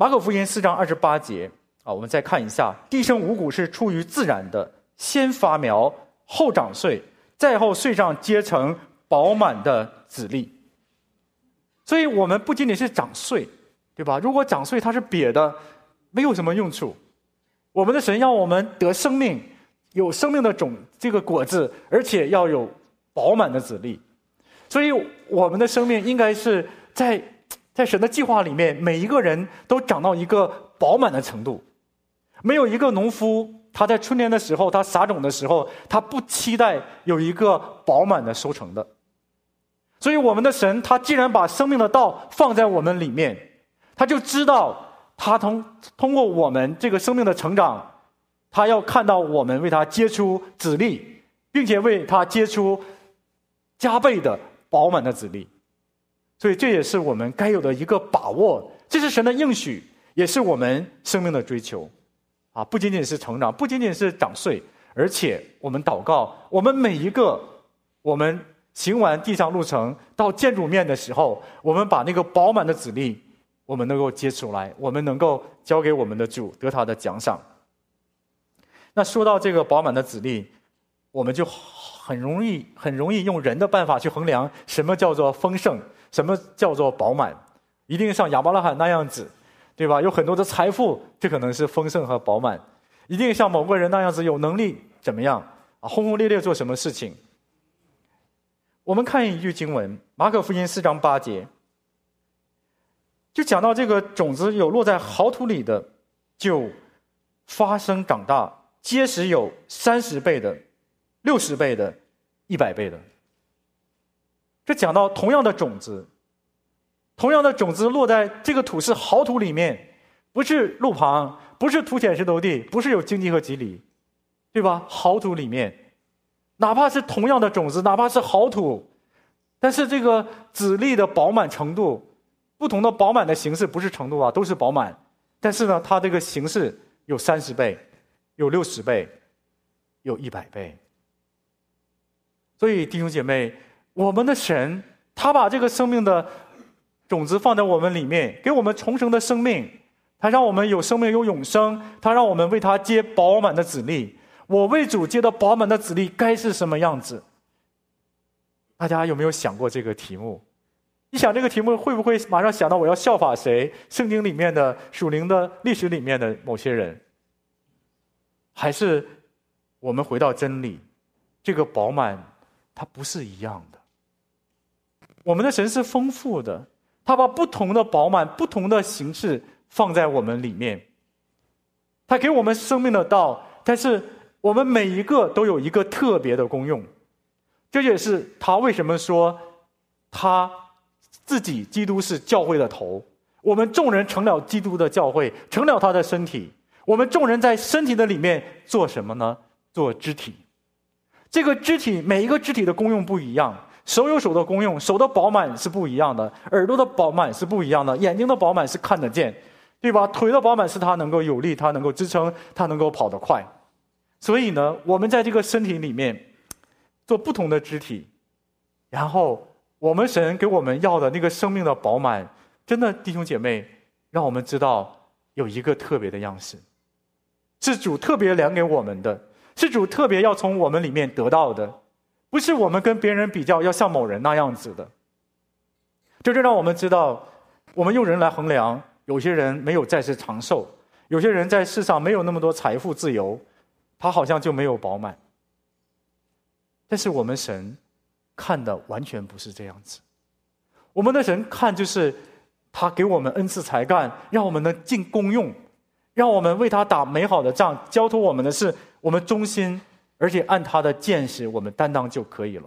马可福音四章二十八节啊，我们再看一下，地生五谷是出于自然的，先发苗，后长穗，再后穗上结成饱满的籽粒。所以我们不仅仅是长穗，对吧？如果长穗它是瘪的，没有什么用处。我们的神要我们得生命，有生命的种这个果子，而且要有饱满的籽粒。所以我们的生命应该是在在神的计划里面，每一个人都长到一个饱满的程度。没有一个农夫他在春天的时候，他撒种的时候，他不期待有一个饱满的收成的。所以我们的神他既然把生命的道放在我们里面，他就知道他通通过我们这个生命的成长，他要看到我们为他结出籽粒，并且为他结出加倍的饱满的籽粒。所以这也是我们该有的一个把握，这是神的应许，也是我们生命的追求啊！不仅仅是成长，不仅仅是长穗，而且我们祷告，我们每一个我们行完地上路程到见主面的时候，我们把那个饱满的籽粒我们能够结出来，我们能够交给我们的主，得他的奖赏。那说到这个饱满的籽粒，我们就很容易很容易用人的办法去衡量什么叫做丰盛，什么叫做饱满。一定像亚伯拉罕那样子，对吧？有很多的财富，这可能是丰盛和饱满。一定像某个人那样子有能力怎么样啊，轰轰烈烈做什么事情。我们看一句经文，马可福音四章八节，就讲到这个种子有落在好土里的，就发生长大，结实有三十倍的、六十倍的、一百倍的。这讲到同样的种子，同样的种子落在这个土是好土里面，不是路旁，不是土浅石头地，不是有荆棘和棘藜，对吧？好土里面，哪怕是同样的种子，哪怕是好土，但是这个籽粒的饱满程度，不同的饱满的形式，不是程度啊，都是饱满。但是呢，它这个形式有三十倍，有六十倍，有一百倍。所以弟兄姐妹，我们的神，他把这个生命的种子放在我们里面，给我们重生的生命，他让我们有生命有永生，他让我们为他结饱满的籽粒。我为主结的饱满的籽粒该是什么样子？大家有没有想过这个题目？一想这个题目，会不会马上想到我要效法谁？圣经里面的属灵的历史里面的某些人？还是我们回到真理，这个饱满它不是一样的。我们的神是丰富的，他把不同的饱满、不同的形式放在我们里面，他给我们生命的道，但是我们每一个都有一个特别的功用。这也是他为什么说他自己基督是教会的头，我们众人成了基督的教会，成了他的身体。我们众人在身体的里面做什么呢？做肢体。这个肢体每一个肢体的功用不一样，手有手的功用，手的饱满是不一样的，耳朵的饱满是不一样的，眼睛的饱满是看得见，对吧？腿的饱满是它能够有力，它能够支撑，它能够跑得快。所以呢，我们在这个身体里面做不同的肢体，然后我们神给我们要的那个生命的饱满，真的弟兄姐妹，让我们知道有一个特别的样式，是主特别量给我们的，是主特别要从我们里面得到的，不是我们跟别人比较要像某人那样子的。这就让我们知道，我们用人来衡量，有些人没有在世长寿，有些人在世上没有那么多财富自由，他好像就没有饱满。但是我们神看的完全不是这样子，我们的神看就是他给我们恩赐才干，让我们能尽功用，让我们为他打美好的仗，交托我们的是我们忠心，而且按他的见识我们担当就可以了。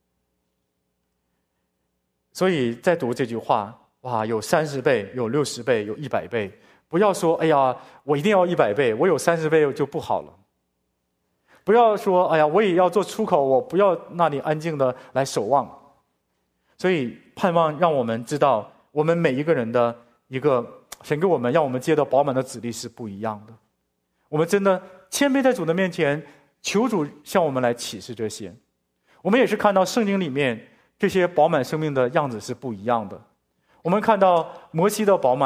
所以在读这句话，哇，有三十倍，有六十倍，有一百倍，不要说哎呀我一定要一百倍，我有三十倍就不好了。不要说哎呀我也要做出口，我不要那里安静的来守望。所以盼望让我们知道，我们每一个人的一个神给我们让我们接到饱满的籽粒是不一样的。我们真的谦卑在主的面前，求主向我们来启示这些。我们也是看到圣经里面这些饱满生命的样子是不一样的。我们看到摩西的饱满，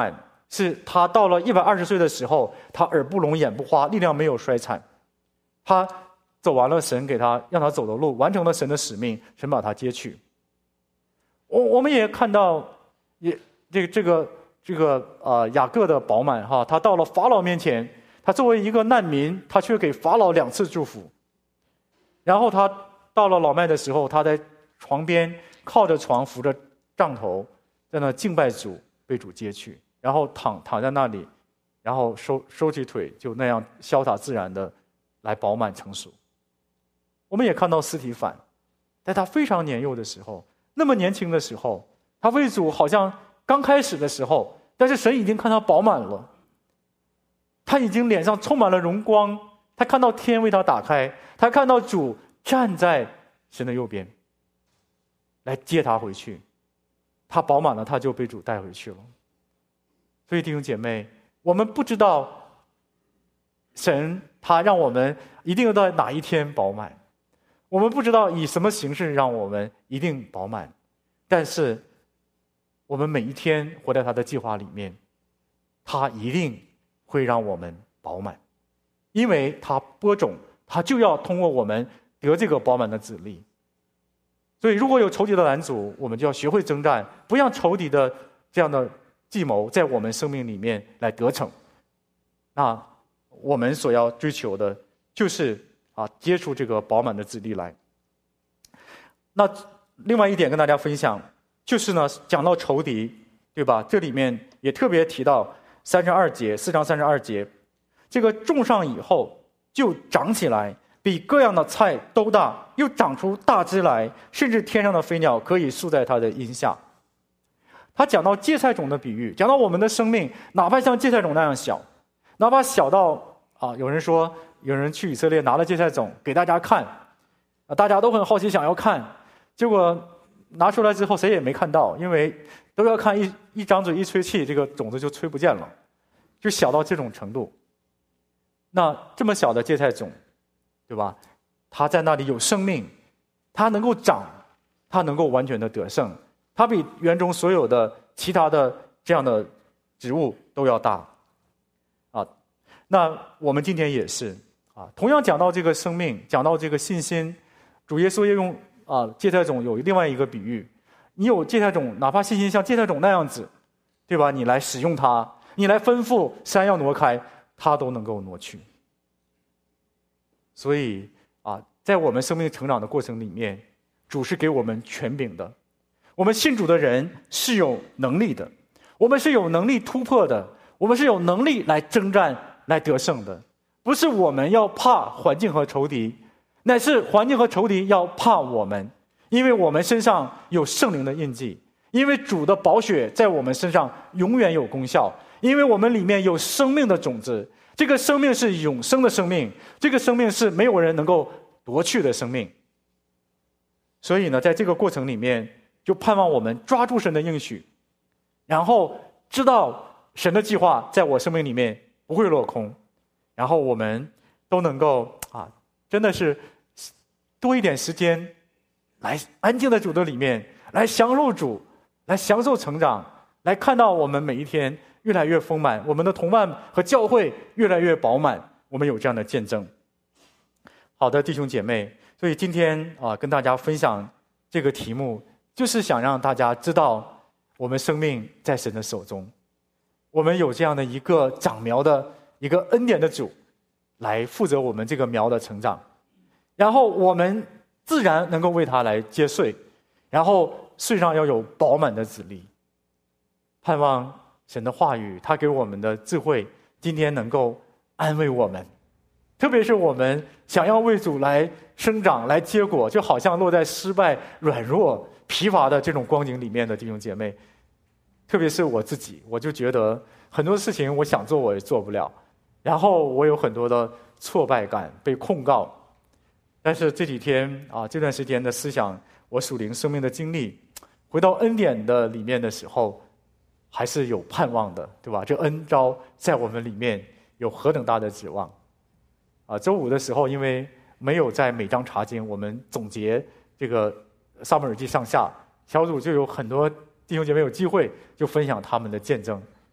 是他到了一百二十岁的时候，他耳不聋眼不花，力量没有衰残，他走完了神给他让他走的路，完成了神的使命，神把他接去。我我们也看到，也这个这个这个呃雅各的饱满哈，他到了法老面前，他作为一个难民，他却给法老两次祝福。然后他到了老迈的时候，他在床边靠着床扶着杖头，在那敬拜主，被主接去，然后躺躺在那里，然后收收起腿，就那样潇洒自然的来饱满成熟。我们也看到司提反，在他非常年幼的时候，那么年轻的时候，他为主好像刚开始的时候，但是神已经看他饱满了，他已经脸上充满了荣光，他看到天为他打开，他看到主站在神的右边，来接他回去，他饱满了，他就被主带回去了。所以弟兄姐妹，我们不知道神他让我们一定要在哪一天饱满，我们不知道以什么形式让我们一定饱满，但是我们每一天活在他的计划里面，他一定会让我们饱满，因为他播种，他就要通过我们得这个饱满的子粒。所以如果有仇敌的拦阻，我们就要学会征战，不让仇敌的这样的计谋在我们生命里面来得逞。那我们所要追求的就是啊，接触这个饱满的子粒来。那另外一点跟大家分享，就是呢，讲到仇敌，对吧？这里面也特别提到三十二节，四章三十二节，这个种上以后就长起来，比各样的菜都大，又长出大枝来，甚至天上的飞鸟可以宿在它的荫下。他讲到芥菜种的比喻，讲到我们的生命，哪怕像芥菜种那样小，哪怕小到啊，有人说，有人去以色列拿了芥菜种给大家看，啊，大家都很好奇想要看，结果拿出来之后谁也没看到，因为都要看一一张嘴一吹气，这个种子就吹不见了，就小到这种程度。那这么小的芥菜种，对吧？它在那里有生命，它能够长，它能够完全的得胜，它比园中所有的其他的这样的植物都要大。啊，那我们今天也是啊，同样讲到这个生命，讲到这个信心，主耶稣也用啊芥菜种有另外一个比喻，你有芥菜种，哪怕信心像芥菜种那样子，对吧？你来使用它，你来吩咐山要挪开，它都能够挪去。所以啊，在我们生命成长的过程里面，主是给我们权柄的。我们信主的人是有能力的，我们是有能力突破的，我们是有能力来征战、来得胜的。不是我们要怕环境和仇敌，乃是环境和仇敌要怕我们，因为我们身上有圣灵的印记，因为主的宝血在我们身上永远有功效，因为我们里面有生命的种子，这个生命是永生的生命，这个生命是没有人能够夺去的生命。所以呢，在这个过程里面，就盼望我们抓住神的应许，然后知道神的计划在我生命里面不会落空，然后我们都能够啊，真的是多一点时间来安静在主的里面，来享受主，来享受成长，来看到我们每一天越来越丰满，我们的同伴和教会越来越饱满，我们有这样的见证。好的，弟兄姐妹，所以今天啊，跟大家分享这个题目，就是想让大家知道我们生命在神的手中，我们有这样的一个长苗的一个恩典的主来负责我们这个苗的成长，然后我们自然能够为他来接穗，然后穗上要有饱满的子粒。盼望神的话语，他给我们的智慧，今天能够安慰我们，特别是我们想要为主来生长、来结果，就好像落在失败、软弱、疲乏的这种光景里面的弟兄姐妹，特别是我自己，我就觉得很多事情我想做我也做不了，然后我有很多的挫败感，被控告。但是这几天啊，这段时间的思想，我属灵生命的经历，回到恩典的里面的时候，还是有盼望的，对吧？这恩召在我们里面有何等大的指望啊！周五的时候，因为没有在每章查经，我们总结这个撒母耳记上下，小组就有很多弟兄姐妹有机会就分享他们的见证。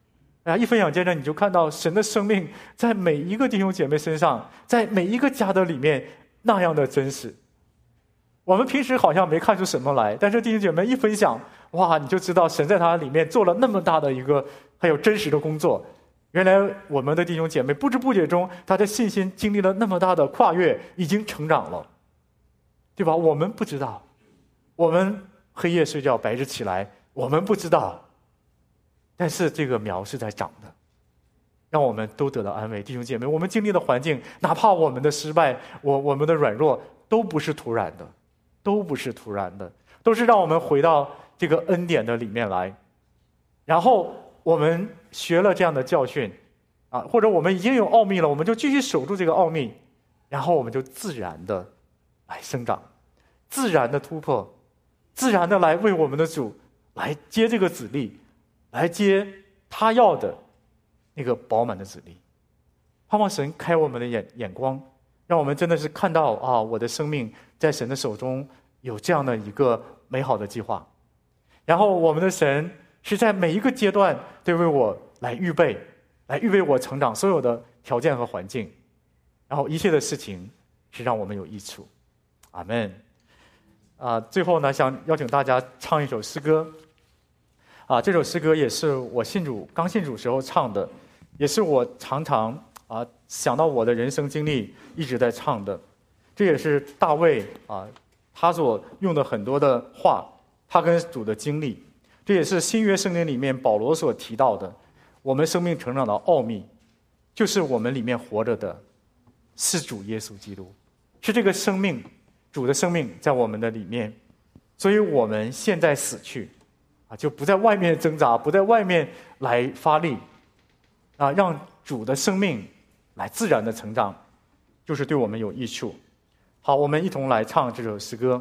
哎呀，一分享见证，你就看到神的生命在每一个弟兄姐妹身上，在每一个家的里面那样的真实。我们平时好像没看出什么来，但是弟兄姐妹一分享，哇，你就知道神在他里面做了那么大的一个还有真实的工作。原来我们的弟兄姐妹不知不觉中，他的信心经历了那么大的跨越，已经成长了，对吧？我们不知道，我们黑夜睡觉，白日起来，我们不知道，但是这个苗是在长的，让我们都得到安慰。弟兄姐妹，我们经历的环境，哪怕我们的失败，我我们的软弱，都不是突然的，都不是突然的，都是让我们回到这个恩典的里面来。然后我们学了这样的教训啊，或者我们已经有奥秘了，我们就继续守住这个奥秘，然后我们就自然的来生长，自然的突破，自然的来为我们的主来接这个子粒，来接他要的那个饱满的子粒。盼望神开我们的眼眼光，让我们真的是看到啊，我的生命在神的手中有这样的一个美好的计划。然后我们的神是在每一个阶段都为我来预备，来预备我成长所有的条件和环境，然后一切的事情是让我们有益处。阿们。啊，最后呢，想邀请大家唱一首诗歌。啊，这首诗歌也是我信主刚信主时候唱的，也是我常常啊想到我的人生经历一直在唱的。这也是大卫啊他所用的很多的话，他跟主的经历。这也是新约圣经里面保罗所提到的，我们生命成长的奥秘，就是我们里面活着的是主耶稣基督，是这个生命，主的生命在我们的里面。所以我们现在死去啊，就不在外面挣扎，不在外面来发力啊，让主的生命来自然的成长，就是对我们有益处。好，我们一同来唱这首诗歌。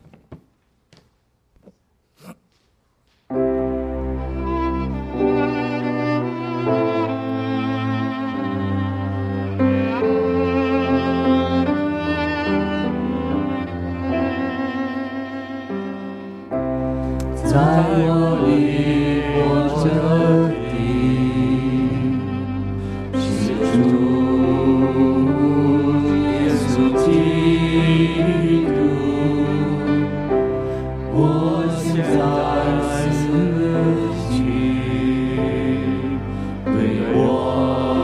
在我里活着的是主耶稣基督，我现在死去，对我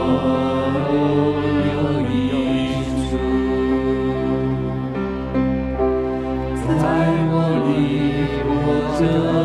有益处。在我里活着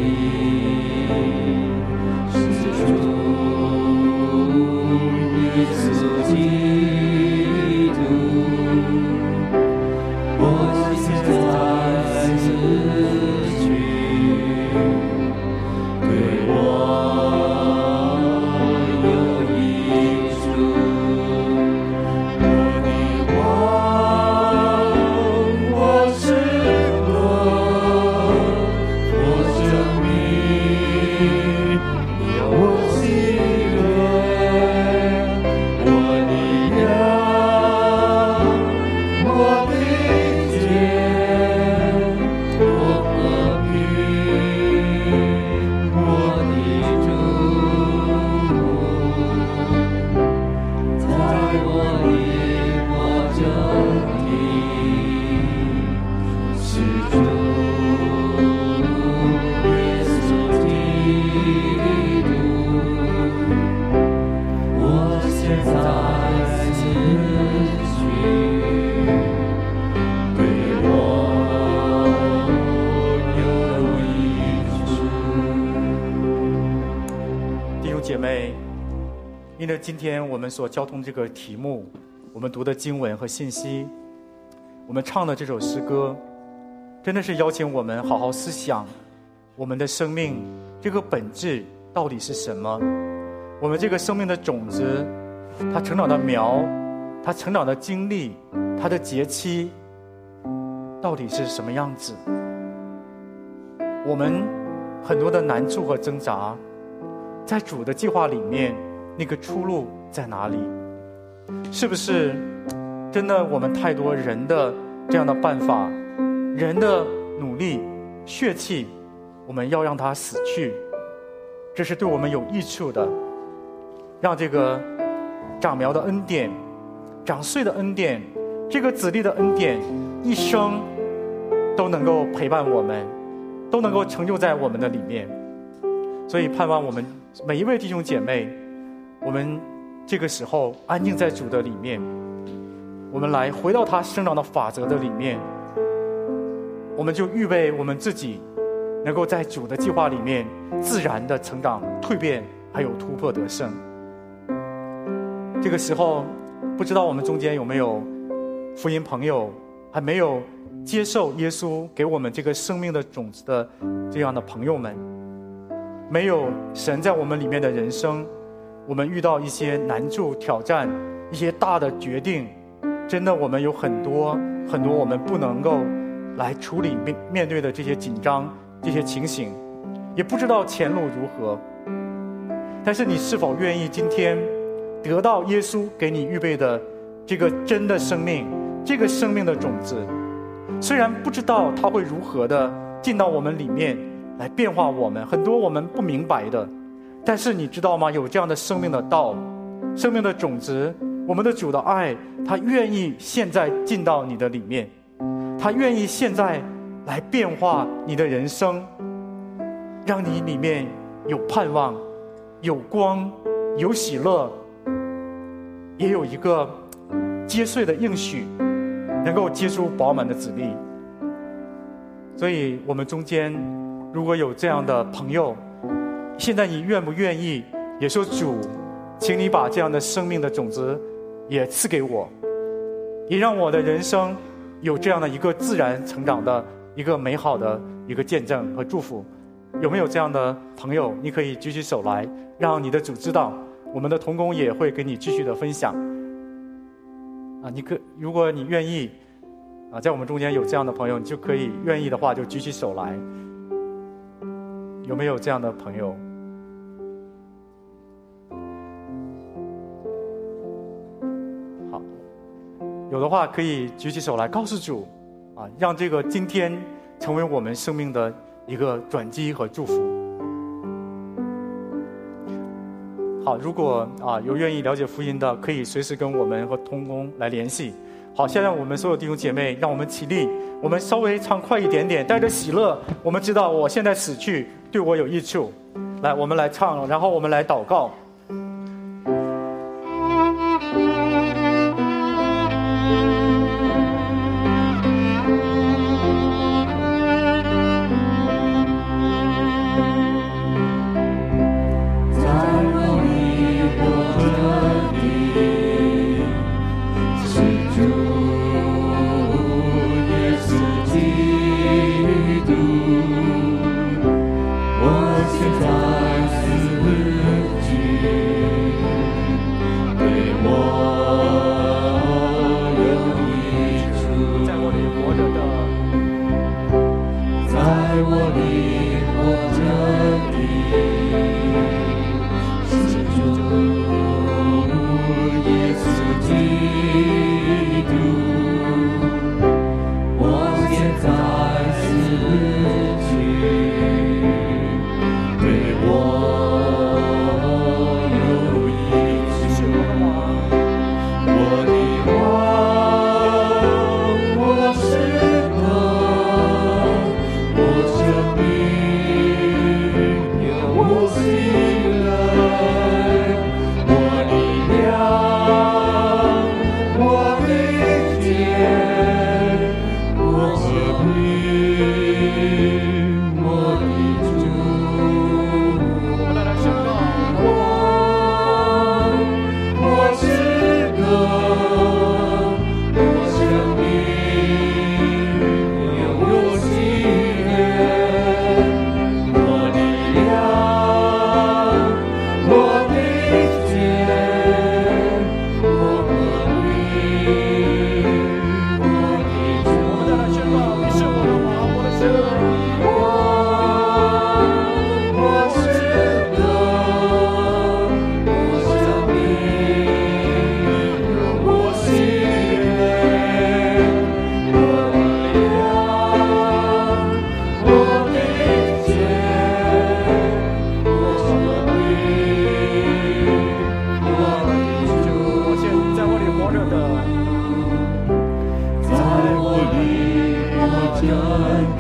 因着今天我们所交通这个题目，我们读的经文和信息，我们唱的这首诗歌，真的是邀请我们好好思想我们的生命这个本质到底是什么，我们这个生命的种子，它成长的苗，它成长的经历，它的节期到底是什么样子。我们很多的难处和挣扎，在主的计划里面，那个出路在哪里？是不是真的我们太多人的这样的办法，人的努力血气，我们要让它死去，这是对我们有益处的， 让这个长苗的恩典、长穗的恩典、这个子粒的恩典，一生都能够陪伴我们，都能够成就在我们的里面。所以盼望我们每一位弟兄姐妹，我们这个时候安静在主的里面，我们来回到他生长的法则的里面，我们就预备我们自己能够在主的计划里面自然的成长、蜕变，还有突破得胜。这个时候，不知道我们中间有没有福音朋友还没有接受耶稣给我们这个生命的种子的这样的朋友们，没有神在我们里面的人生，我们遇到一些难处、挑战，一些大的决定，真的我们有很多很多我们不能够来处理面面对的这些紧张、这些情形，也不知道前路如何。但是你是否愿意今天得到耶稣给你预备的这个真的生命，这个生命的种子？虽然不知道它会如何的进到我们里面来变化我们，很多我们不明白的，但是你知道吗？有这样的生命的道，生命的种子，我们的主的爱，他愿意现在进到你的里面，他愿意现在来变化你的人生，让你里面有盼望，有光，有喜乐，也有一个结穗的应许，能够结出饱满的子粒。所以我们中间如果有这样的朋友，现在你愿不愿意也说，主，请你把这样的生命的种子也赐给我，也让我的人生有这样的一个自然成长的一个美好的一个见证和祝福。有没有这样的朋友？你可以举起手来，让你的主知道，我们的同工也会给你继续的分享。啊，你可如果你愿意，啊，在我们中间有这样的朋友，你就可以愿意的话就举起手来。有没有这样的朋友？好，有的话可以举起手来，告诉主，啊，让这个今天成为我们生命的一个转机和祝福。好，如果啊有愿意了解福音的，可以随时跟我们和同工来联系。好，现在我们所有弟兄姐妹，让我们起立，我们稍微唱快一点点，带着喜乐。我们知道我现在死去对我有益处。来，我们来唱，然后我们来祷告。 我现在死去。 着你，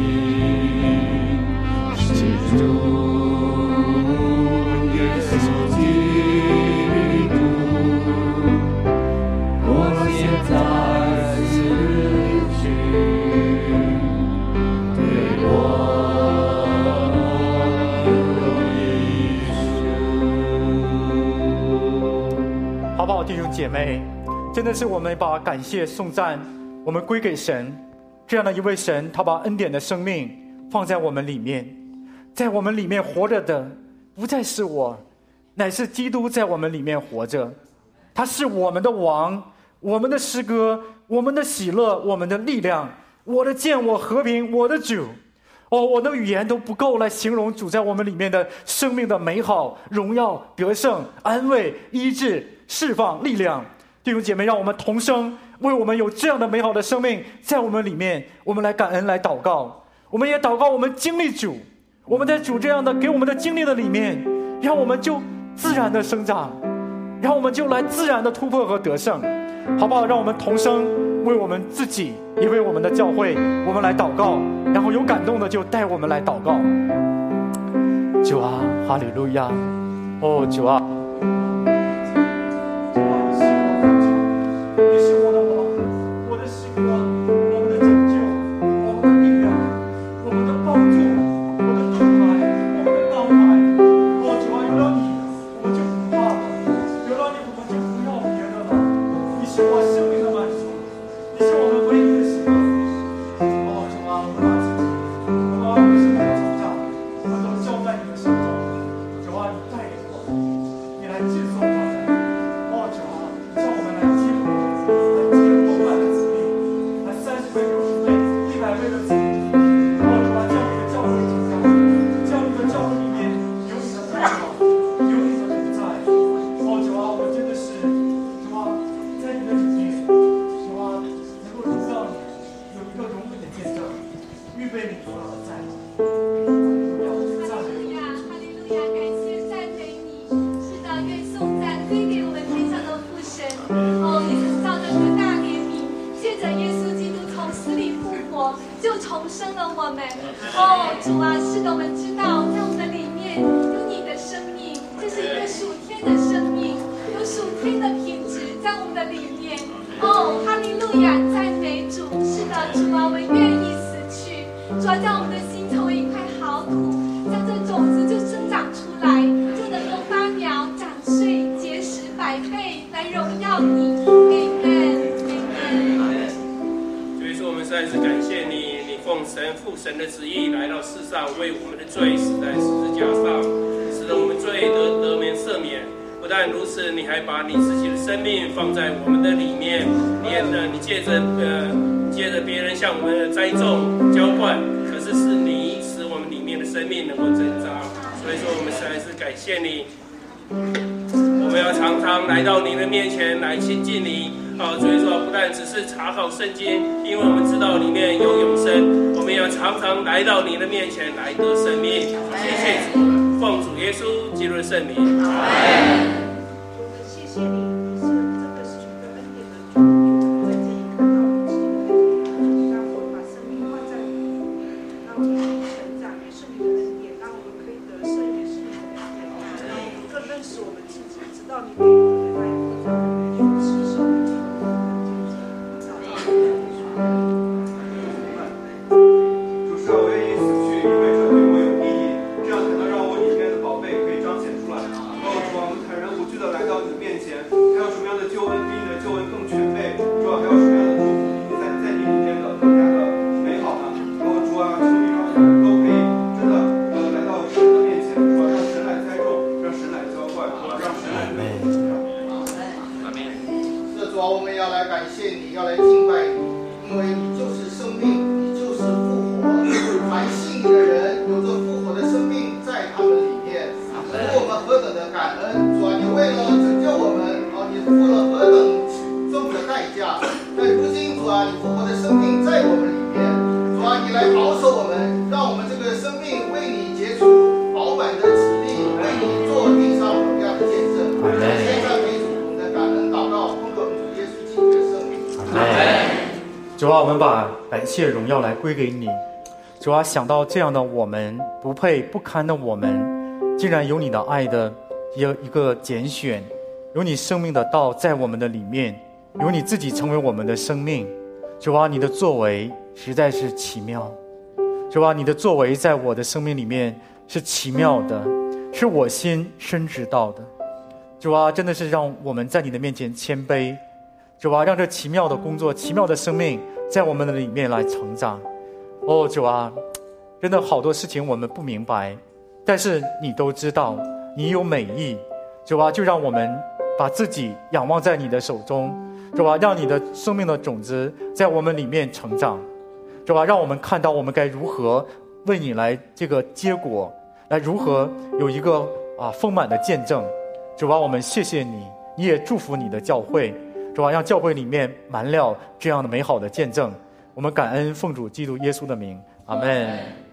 是主耶稣基督，我现在死去，对我有益处。 好不好，弟兄姐妹？真的是我们把感谢颂赞我们归给神，这样的一位神，他把恩典的生命放在我们里面，在我们里面活着的不再是我，乃是基督在我们里面活着。他是我们的王，我们的诗歌，我们的喜乐，我们的力量，我的剑，我和平，我的主。哦，我的语言都不够来形容主在我们里面的生命的美好、荣耀、得胜、安慰、医治、释放、力量。弟兄姐妹，让我们同声为我们有这样的美好的生命在我们里面，我们来感恩，来祷告。我们也祷告，我们经历主，我们在主这样的给我们的经历的里面，让我们就自然的生长，让我们就来自然的突破和得胜，好不好？让我们同声为我们自己，也为我们的教会，我们来祷告。然后有感动的就带我们来祷告。主啊，哈利路亚！哦，主啊。 圣经，因为我们知道里面有永生，我们要常常来到你的面前来得生命。谢谢主，奉主耶稣基督的圣名。阿门。 谢谢你，你是这个是主的恩典的主，在这里看到我们基督的恩典，让我们把生命放在你里面，让我们成长，也是你的恩典，让我们可以得胜，也是你的恩典，让我们更认识我们自己，知道你给我们的爱非常的去持守你。 主是我愿意死去，因为这对我有意义，这样才能让我里面的宝贝可以彰显出来。哦，主啊，我们坦然无惧的来到你的面前，还有什么样的救恩比你的救恩更全备？主啊，还有什么样的祝福比你在在你里面的更加的美好呢？哦，主啊，求你让我们都可以真的呃来到神的面前，主啊，让神来栽种，让神来浇灌，让神来为我们成长。 阿门。 这主啊，我们要来感谢你，要来敬拜你，因为你就是生命，你就是复活。凡信你的人有着复活的生命在他们里面，使我们何等的感恩！主啊，你为了拯救我们，啊，你付了何等重的代价。但如今，主啊，你复活的生命在我们里面，主啊，你来保守我们，让我们这个生命为你结出饱满的子粒，为你做地上荣耀的见证。现在为主，我们的感恩祷告，奉靠主耶稣基督的圣名。 主啊，我们把感谢荣耀来归给你。主啊，想到这样的我们，不配不堪的我们，竟然有你的爱的一一个拣选，有你生命的道在我们的里面，有你自己成为我们的生命。主啊，你的作为实在是奇妙。主啊，你的作为在我的生命里面是奇妙的，是我心深知道的。主啊，真的是让我们在你的面前谦卑。主啊，让这奇妙的工作、奇妙的生命在我们的里面来成长。哦，主啊，真的好多事情我们不明白，但是你都知道，你有美意。主啊，就让我们把自己仰望在你的手中。主啊，让你的生命的种子在我们里面成长。主啊，让我们看到我们该如何为你来这个结果，来如何有一个啊丰满的见证。主啊，我们谢谢你，你也祝福你的教会。主啊，让教会里面满了这样的美好的见证。我们感恩奉主基督耶稣的名，阿们。